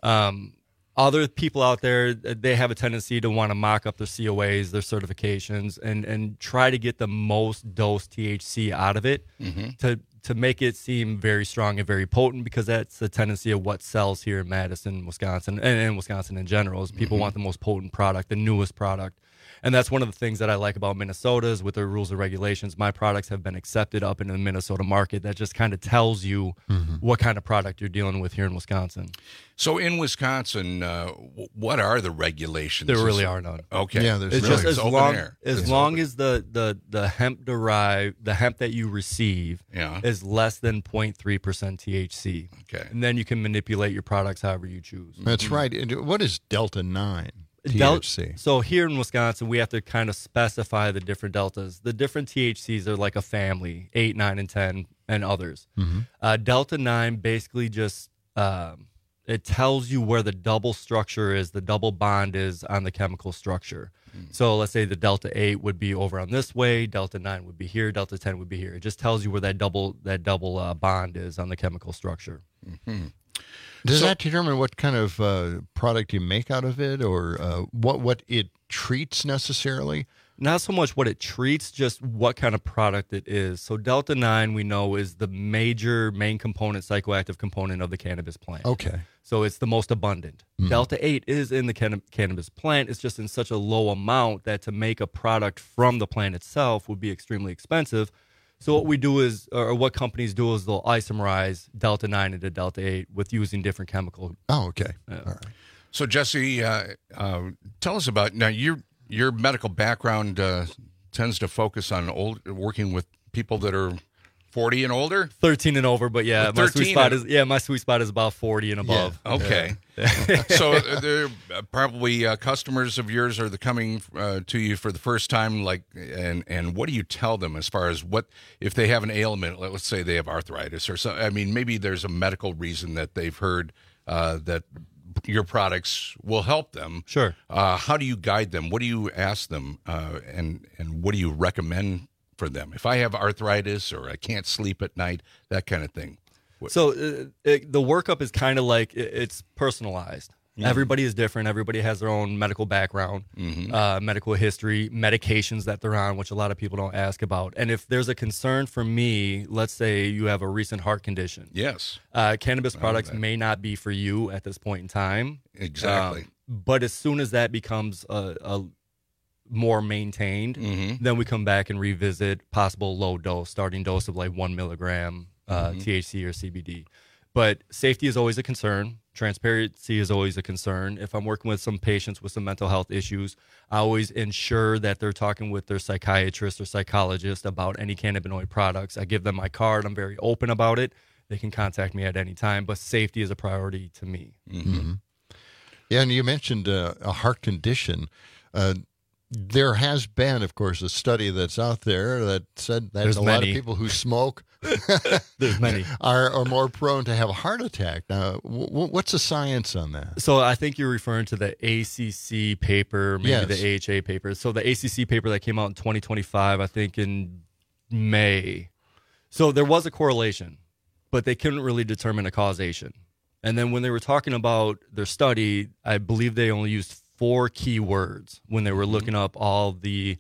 Other people out there, they have a tendency to want to mock up their COAs, their certifications, and try to get the most dose THC out of it to make it seem very strong and very potent, because that's the tendency of what sells here in Madison, Wisconsin, and in Wisconsin in general, is people want the most potent product, the newest product. And that's one of the things that I like about Minnesota is with their rules and regulations. My products have been accepted up into the Minnesota market. That just kind of tells you what kind of product you're dealing with here in Wisconsin. So in Wisconsin, what are the regulations? There really are none. Okay. Yeah, there's it's really, just as long as the hemp derived, the hemp that you receive is less than 0.3% THC. Okay. And then you can manipulate your products however you choose. That's right. And what is Delta 9? THC. So here in Wisconsin, we have to kind of specify the different deltas. The different THCs are like a family, 8, 9, and 10, and others. Delta 9 basically just it tells you where the double structure is, the double bond is on the chemical structure. So let's say the Delta 8 would be over on this way, Delta 9 would be here, Delta 10 would be here. It just tells you where that double bond is on the chemical structure. Does that determine what kind of product you make out of it, or what it treats necessarily? Not so much what it treats, just what kind of product it is. So Delta 9, we know, is the main component, psychoactive component of the cannabis plant. Okay. So it's the most abundant. Delta 8 is in the cannabis plant. It's just in such a low amount that to make a product from the plant itself would be extremely expensive. So what we do is, or what companies do is they'll isomerize Delta 9 into Delta 8 with using different chemical. Oh, okay. All right. So Jesse, tell us about, now your medical background tends to focus on working with people that are 40 and older? 13 and over, but yeah, my sweet spot is about 40 and above. Yeah. Okay. So they're probably customers of yours are coming to you for the first time, and what do you tell them as far as what, if they have an ailment, let's say they have arthritis or something, I mean, maybe there's a medical reason that they've heard that your products will help them. Sure. How do you guide them? What do you ask them? And what do you recommend for them? If I have arthritis or I can't sleep at night, that kind of thing. So the workup is kind of like, it's personalized. Everybody is different. Everybody has their own medical background, medical history, medications that they're on, which a lot of people don't ask about. And if there's a concern for me, let's say you have a recent heart condition. Yes. Cannabis products may not be for you at this point in time. Exactly. But as soon as that becomes a more maintained, then we come back and revisit possible low dose, starting dose of like 1 milligram THC or CBD. But safety is always a concern. Transparency is always a concern. If I'm working with some patients with some mental health issues, I always ensure that they're talking with their psychiatrist or psychologist about any cannabinoid products. I give them my card. I'm very open about it. They can contact me at any time, but safety is a priority to me. Yeah, and you mentioned a heart condition. There has been, of course, a study that's out there that said that lot of people who smoke There's many are more prone to have a heart attack. Now, what's the science on that? So I think you're referring to the ACC paper, maybe the AHA paper. So the ACC paper that came out in 2025, I think in May. So there was a correlation, but they couldn't really determine a causation. And then when they were talking about their study, I believe they only used 4 keywords when they were looking up all of the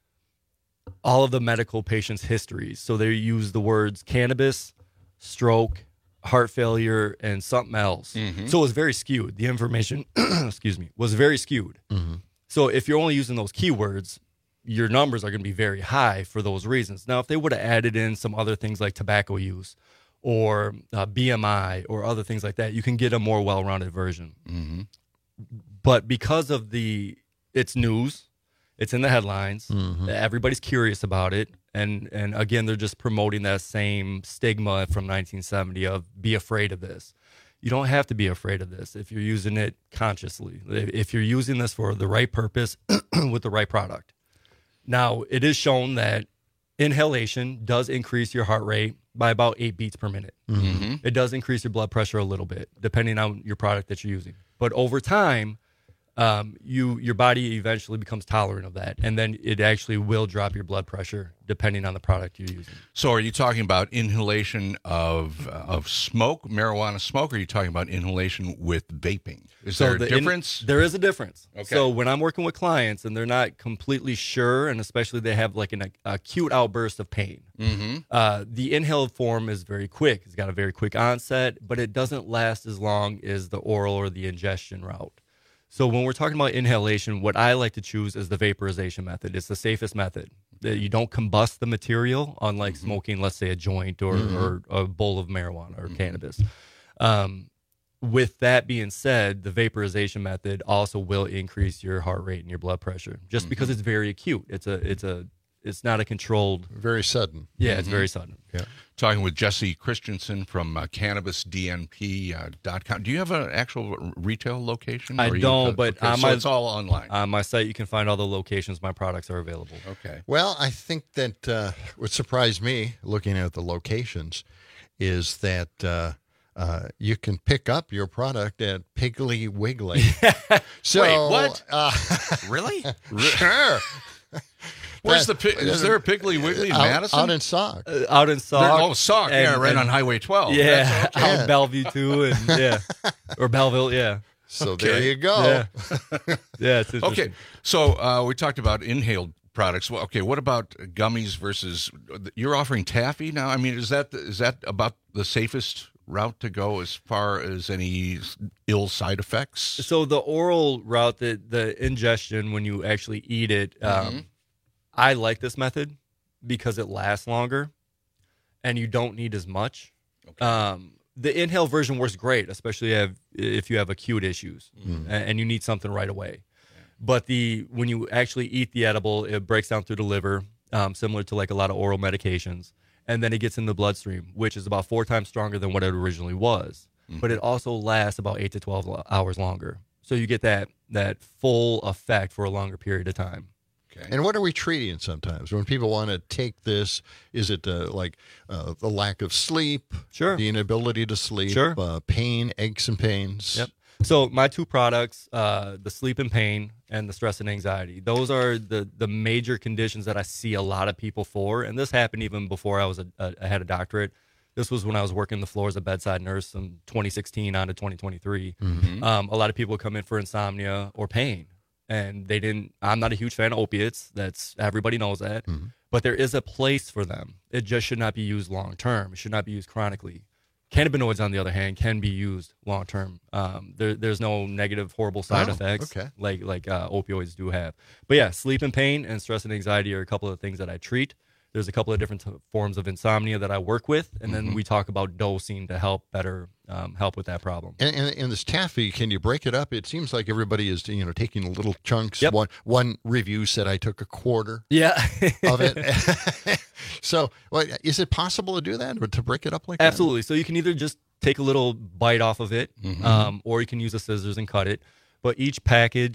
medical patients' histories. So they used the words cannabis, stroke, heart failure, and something else. So it was very skewed. The information, was very skewed. So if you're only using those keywords, your numbers are going to be very high for those reasons. Now, if they would have added in some other things like tobacco use or BMI or other things like that, you can get a more well-rounded version. But because of it's news, it's in the headlines, everybody's curious about it, and again, they're just promoting that same stigma from 1970 of be afraid of this. You don't have to be afraid of this if you're using it consciously, if you're using this for the right purpose with the right product. Now, it is shown that inhalation does increase your heart rate by about 8 beats per minute. Mm-hmm. It does increase your blood pressure a little bit, depending on your product that you're using. But over time, your body eventually becomes tolerant of that, and then it actually will drop your blood pressure depending on the product you're using. So are you talking about inhalation of smoke, marijuana smoke, or are you talking about inhalation with vaping? Is there a difference? There is a difference. Okay. So when I'm working with clients and they're not completely sure, and especially they have like an acute outburst of pain, the inhaled form is very quick. It's got a very quick onset, but it doesn't last as long as the oral or the ingestion route. So when we're talking about inhalation, what I like to choose is the vaporization method. It's the safest method. You don't combust the material, unlike smoking, let's say, a joint or a bowl of marijuana or cannabis. With that being said, the vaporization method also will increase your heart rate and your blood pressure, just because it's very acute. It's not a controlled. Very sudden. Yeah, it's very sudden. Yeah. Talking with Jesse Christensen from CannabisDNP.com. Do you have an actual retail location? I don't, but okay, so it's all online. On my site, you can find all the locations my products are available. Okay. Well, I think that what surprised me looking at the locations is that you can pick up your product at Piggly Wiggly. So, wait, what? Really? Sure. Where's is there a Piggly Wiggly in Madison? Out in Sauk. Out in Sauk. Sauk, right on Highway 12. Yeah, okay. out in Bellevue too, and or Belleville, yeah. So Okay. there you go. Yeah, yeah, it's interesting. Okay, so we talked about inhaled products. Well, okay, what about gummies versus? You're offering taffy now. I mean, is that about the safest route to go as far as any ill side effects? So the oral route, the ingestion when you actually eat it, I like this method because it lasts longer, and you don't need as much. Okay. The inhale version works great, especially if you have acute issues and you need something right away. But when you actually eat the edible, it breaks down through the liver, similar to like a lot of oral medications, and then it gets in the bloodstream, which is about 4 times stronger than what it originally was. But it also lasts about 8 to 12 hours longer, so you get that full effect for a longer period of time. Okay. And what are we treating sometimes? When people want to take this, is it the lack of sleep, the inability to sleep, pain, aches and pains? Yep. So my 2 products, the sleep and pain and the stress and anxiety, those are the major conditions that I see a lot of people for. And this happened even before I had a doctorate. This was when I was working the floor as a bedside nurse from 2016 on to 2023. A lot of people come in for insomnia or pain. And I'm not a huge fan of opiates. Everybody knows that. But there is a place for them. It just should not be used long term. It should not be used chronically. Cannabinoids, on the other hand, can be used long term. There's no negative, horrible side effects like opioids do have. But yeah, sleep and pain and stress and anxiety are a couple of things that I treat. There's a couple of different forms of insomnia that I work with, and then we talk about dosing to help better help with that problem. And this taffy, can you break it up? It seems like everybody is taking little chunks. Yep. One review said I took a quarter. Yeah. of it. So, is it possible to do that, or to break it up like Absolutely. That? So you can either just take a little bite off of it, or you can use the scissors and cut it. But each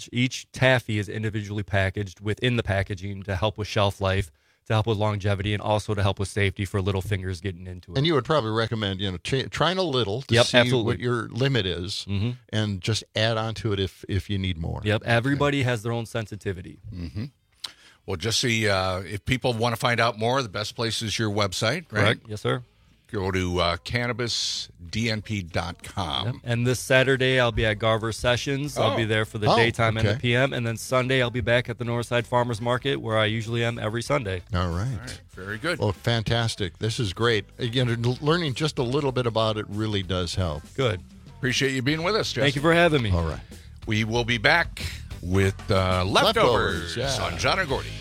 taffy is individually packaged within the packaging to help with shelf life, to help with longevity, and also to help with safety for little fingers getting into it. And you would probably recommend, trying a little to see absolutely. what your limit is, and just add on to it if you need more. Yep, everybody has their own sensitivity. Well, Jesse, if people want to find out more, the best place is your website, right? Correct. Yes, sir. Go to CannabisDNP.com. Yep. And this Saturday, I'll be at Garver Sessions. I'll be there for the daytime and the PM. And then Sunday, I'll be back at the Northside Farmers Market, where I usually am every Sunday. All right. Very good. Well, fantastic. This is great. Again, learning just a little bit about it really does help. Good. Appreciate you being with us, Jesse. Thank you for having me. All right. We will be back with Leftovers on John and Gordy.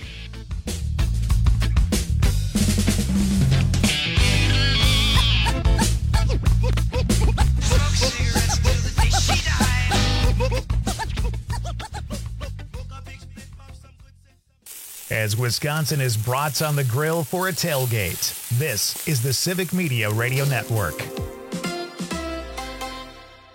As Wisconsin is brats on the grill for a tailgate, this is the Civic Media Radio Network.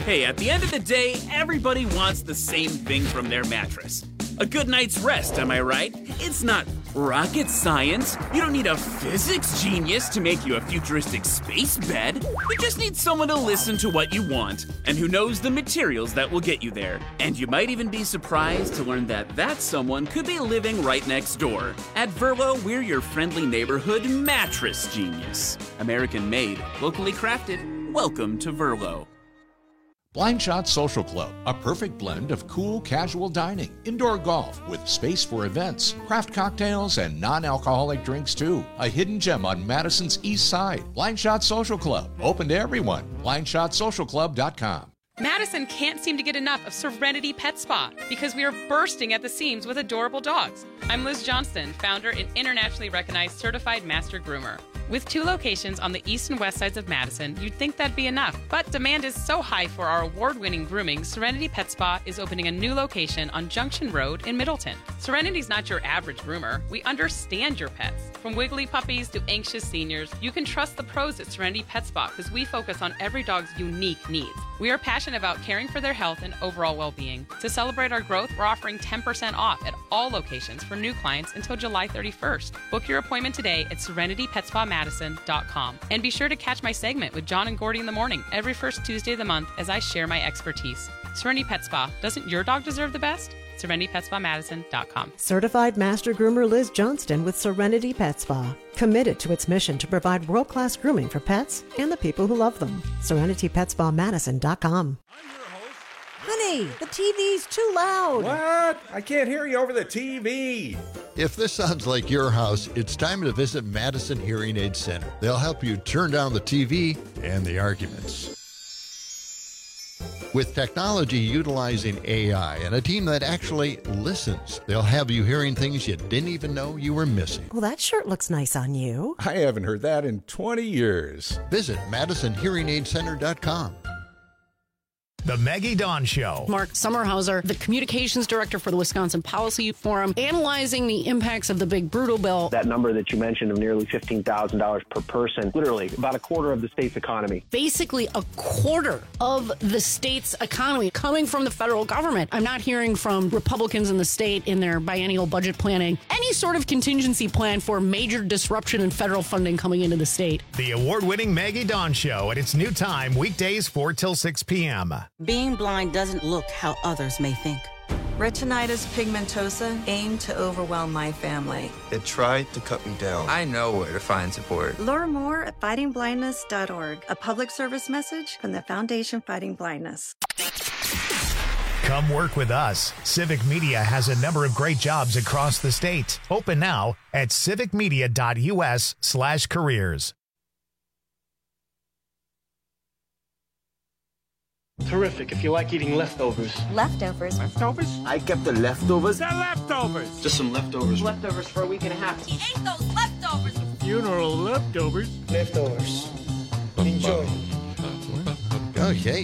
Hey, at the end of the day, everybody wants the same thing from their mattress. A good night's rest, am I right? It's not rocket science. You don't need a physics genius to make you a futuristic space bed. You just need someone to listen to what you want and who knows the materials that will get you there. And you might even be surprised to learn that that someone could be living right next door. At Verlo, we're your friendly neighborhood mattress genius. American made, locally crafted. Welcome to Verlo. Blind Shot Social Club, a perfect blend of cool, casual dining, indoor golf with space for events, craft cocktails, and non-alcoholic drinks too. A hidden gem on Madison's East Side. Blind Shot Social Club, open to everyone. BlindShotSocialClub.com. Madison can't seem to get enough of Serenity Pet Spa because we are bursting at the seams with adorable dogs. I'm Liz Johnston, founder and internationally recognized certified master groomer. With 2 locations on the east and west sides of Madison, you'd think that'd be enough. But demand is so high for our award-winning grooming, Serenity Pet Spa is opening a new location on Junction Road in Middleton. Serenity's not your average groomer. We understand your pets. From wiggly puppies to anxious seniors, you can trust the pros at Serenity Pet Spa because we focus on every dog's unique needs. We are passionate about caring for their health and overall well-being. To celebrate our growth, we're offering 10% off at all locations for new clients until July 31st. Book your appointment today at SerenityPetSpaMadison.com. And be sure to catch my segment with John and Gordy in the morning every first Tuesday of the month as I share my expertise. Serenity Pet Spa. Doesn't your dog deserve the best? SerenityPetSpaMadison.com. Certified Master Groomer Liz Johnston with Serenity Pet Spa. Committed to its mission to provide world-class grooming for pets and the people who love them. SerenityPetSpaMadison.com. Honey, the TV's too loud. What? I can't hear you over the TV. If this sounds like your house, it's time to visit Madison Hearing Aid Center. They'll help you turn down the TV and the arguments. With technology utilizing AI and a team that actually listens, they'll have you hearing things you didn't even know you were missing. Well, that shirt looks nice on you. I haven't heard that in 20 years. Visit MadisonHearingAidCenter.com. The Maggie Dawn Show. Mark Sommerhauser, the communications director for the Wisconsin Policy Forum, analyzing the impacts of the big brutal bill. That number that you mentioned of nearly $15,000 per person, literally about a quarter of the state's economy. Basically a quarter of the state's economy coming from the federal government. I'm not hearing from Republicans in the state in their biennial budget planning any sort of contingency plan for major disruption in federal funding coming into the state. The award-winning Maggie Dawn Show at its new time, weekdays 4 till 6 p.m. Being blind doesn't look how others may think. Retinitis pigmentosa aimed to overwhelm my family. It tried to cut me down. I know where to find support. Learn more at fightingblindness.org. A public service message from the Foundation Fighting Blindness. Come work with us. Civic Media has a number of great jobs across the state. Open now at civicmedia.us/careers. Terrific if you like eating leftovers. Leftovers? Leftovers? I kept the leftovers. The leftovers! Just some leftovers. Leftovers for a week and a half. He ate those leftovers. Funeral leftovers. Leftovers. Enjoy. Okay.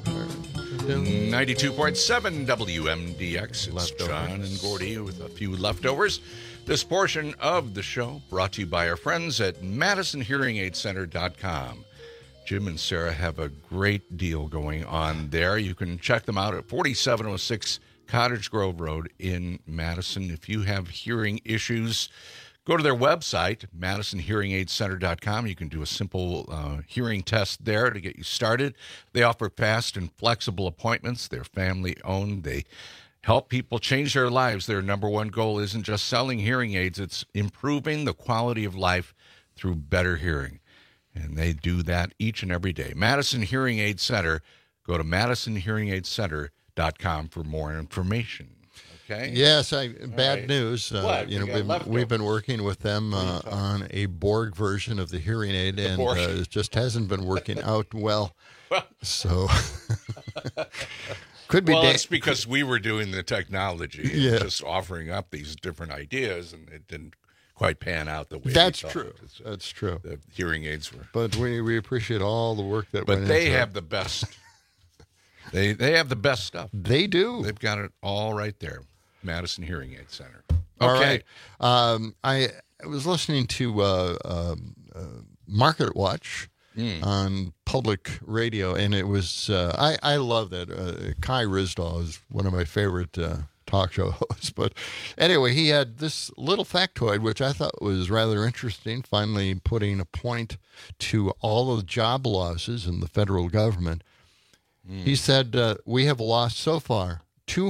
92.7 WMDX. It's John and Gordy with a few leftovers. This portion of the show brought to you by our friends at MadisonHearingAidCenter.com. Jim and Sarah have a great deal going on there. You can check them out at 4706 Cottage Grove Road in Madison. If you have hearing issues, go to their website, MadisonHearingAidCenter.com. You can do a simple hearing test there to get you started. They offer fast and flexible appointments. They're family-owned. They help people change their lives. Their number one goal isn't just selling hearing aids. It's improving the quality of life through better hearing. And they do that each and every day. Madison Hearing Aid Center. Go to MadisonHearingAidCenter.com for more information. Okay? Yes, bad news. We've been working with them on a Borg version of the hearing aid, and it just hasn't been working out well. So could be. Well, it's because we were doing the technology, yeah, just offering up these different ideas, and it didn't quite pan out the way that's we true. It's, that's true. The hearing aids were, but we appreciate all the work that. But went they into have it. the best. They have the best stuff. They do. They've got it all right there. Madison Hearing Aid Center. All Okay. right. I was listening to Market Watch. on public radio, and it was I love that. Kai Ryssdal is one of my favorite talk show hosts. But anyway, he had this little factoid, which I thought was rather interesting, finally putting a point to all of the job losses in the federal government. He said, we have lost so far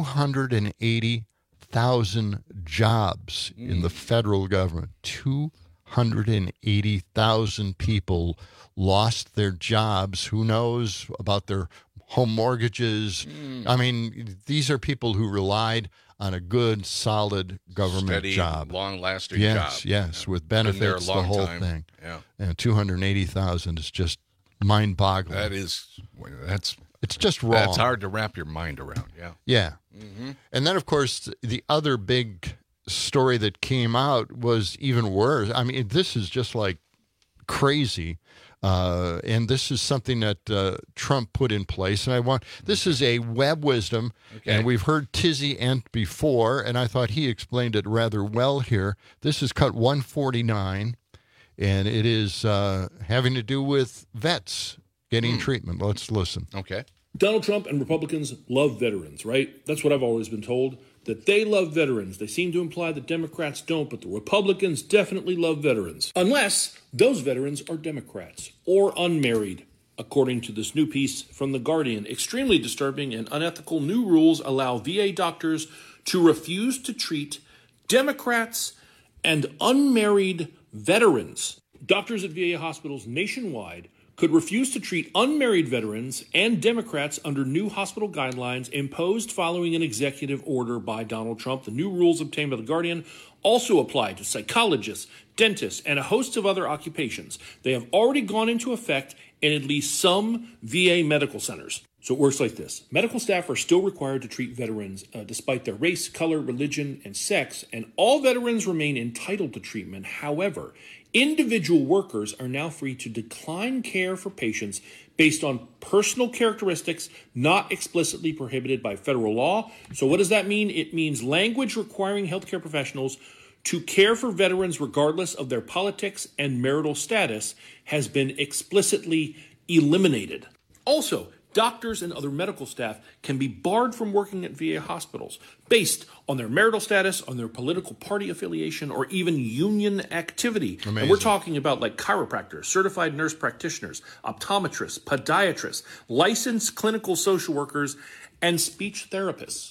280,000 jobs in the federal government. 280,000 people lost their jobs. Who knows about their home mortgages? I mean, these are people who relied on a good, solid government Steady, job. long-lasting job. Yes, with Been there a benefits, the long whole time. thing. Yeah. And 280,000 is just mind-boggling. It's just wrong. That's hard to wrap your mind around. Yeah. Yeah. Mm-hmm. And then, of course, the other big story that came out was even worse. I mean, this is just like crazy. And this is something that Trump put in place. And this is a web wisdom. Okay. And we've heard Tizzy Ent before, and I thought he explained it rather well here. This is cut 149, and it is having to do with vets getting treatment. Let's listen. Okay. Donald Trump and Republicans love veterans, right? That's what I've always been told, that they love veterans. They seem to imply that Democrats don't, but the Republicans definitely love veterans. Unless those veterans are Democrats or unmarried. According to this new piece from The Guardian, extremely disturbing and unethical new rules allow VA doctors to refuse to treat Democrats and unmarried veterans. Doctors at VA hospitals nationwide could refuse to treat unmarried veterans and Democrats under new hospital guidelines imposed following an executive order by Donald Trump. The new rules obtained by The Guardian also apply to psychologists, dentists, and a host of other occupations. They have already gone into effect in at least some VA medical centers. So it works like this. Medical staff are still required to treat veterans despite their race, color, religion, and sex, and all veterans remain entitled to treatment. However, individual workers are now free to decline care for patients based on personal characteristics not explicitly prohibited by federal law. So what does that mean? It means language requiring healthcare professionals to care for veterans regardless of their politics and marital status has been explicitly eliminated. Also, doctors and other medical staff can be barred from working at VA hospitals based on their marital status, on their political party affiliation, or even union activity. Amazing. And we're talking about like chiropractors, certified nurse practitioners, optometrists, podiatrists, licensed clinical social workers, and speech therapists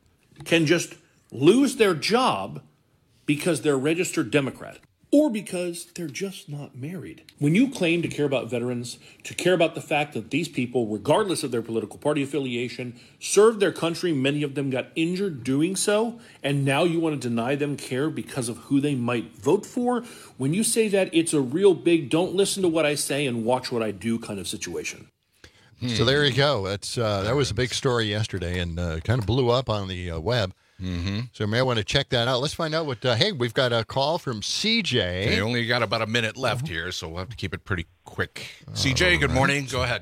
can just lose their job because they're a registered Democrat. Or because they're just not married. When you claim to care about veterans, to care about the fact that these people, regardless of their political party affiliation, served their country, many of them got injured doing so, and now you want to deny them care because of who they might vote for, when you say that, it's a real big don't listen to what I say and watch what I do kind of situation. So there you go. That was a big story yesterday and kind of blew up on the web. Mm-hmm. So you may want to check that out. Let's find out what, hey, we've got a call from CJ. Okay, only got about a minute left here, so we'll have to keep it pretty quick. CJ, good morning. Go ahead.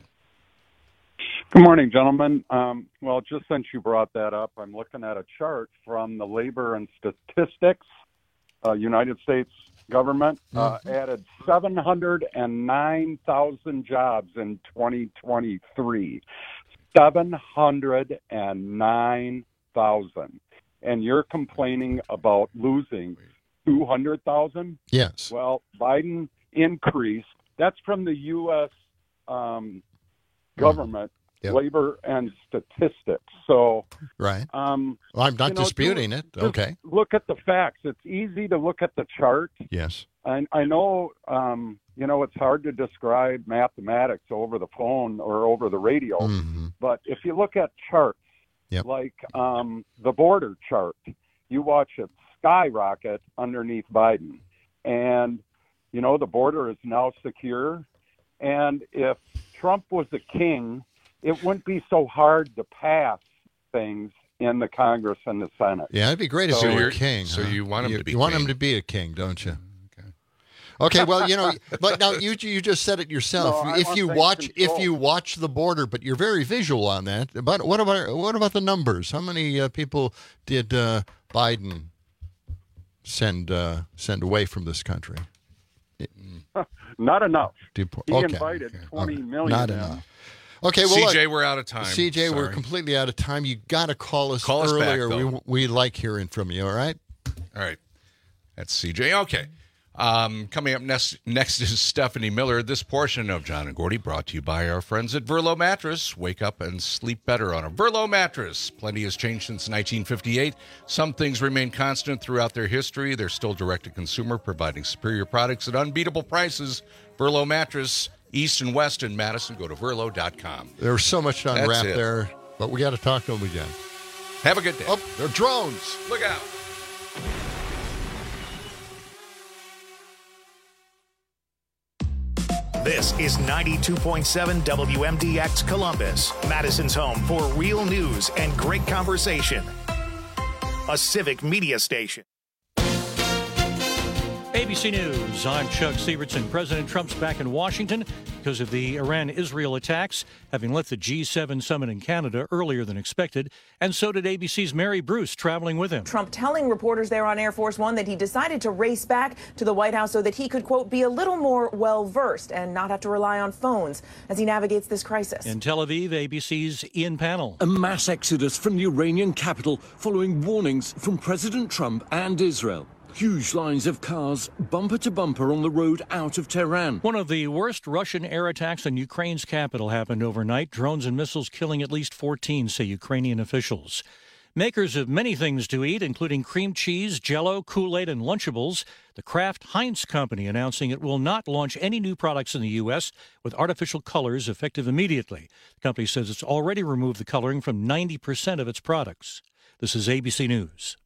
Good morning, gentlemen. Well, just since you brought that up, I'm looking at a chart from the Labor and Statistics, United States government, added 709,000 jobs in 2023. 709,000. And you're complaining about losing 200,000? Yes. Well, Biden increased. That's from the U.S. Government, Labor and Statistics. So, right. Well, I'm not disputing it. Okay. Look at the facts. It's easy to look at the chart. Yes. And I know, it's hard to describe mathematics over the phone or over the radio. Mm-hmm. But if you look at charts, like the border chart, you watch it skyrocket underneath Biden. And, the border is now secure. And if Trump was the king, it wouldn't be so hard to pass things in the Congress and the Senate. Yeah, it'd be great if he were king. So you want him to be king. You want him to be a king, don't you? Okay, well, but now you just said it yourself. No, if you watch the border, but you're very visual on that. But what about the numbers? How many people did Biden send away from this country? Not enough. He Okay. invited 20 million. Not in. enough. Okay, well, CJ, look, we're out of time. CJ, we're Sorry. completely out of time. You got to call us Call us back, earlier. though. We like hearing from you, all right? All right. That's CJ. Okay. Coming up next is Stephanie Miller. This portion of John and Gordy brought to you by our friends at Verlo Mattress. Wake up and sleep better on a Verlo mattress. Plenty has changed since 1958. Some things remain constant throughout their history. They're still direct-to-consumer, providing superior products at unbeatable prices. Verlo Mattress, East and West in Madison. Go to Verlo.com. There's so much to unwrap there, but we got to talk to them again. Have a good day. Oh, they're drones. Look out. This is 92.7 WMDX Columbus, Madison's home for real news and great conversation. A civic media station. ABC News, I'm Chuck Sievertson. President Trump's back in Washington because of the Iran-Israel attacks, having left the G7 summit in Canada earlier than expected, and so did ABC's Mary Bruce, traveling with him. Trump telling reporters there on Air Force One that he decided to race back to the White House so that he could, quote, be a little more well-versed and not have to rely on phones as he navigates this crisis. In Tel Aviv, ABC's Ian Pannell. A mass exodus from the Iranian capital following warnings from President Trump and Israel. Huge lines of cars, bumper to bumper, on the road out of Tehran. One of the worst Russian air attacks on Ukraine's capital happened overnight. Drones and missiles killing at least 14, say Ukrainian officials. Makers of many things to eat, including cream cheese, Jell-O, Kool-Aid, and Lunchables, the Kraft Heinz Company announcing it will not launch any new products in the U.S. with artificial colors effective immediately. The company says it's already removed the coloring from 90% of its products. This is ABC News.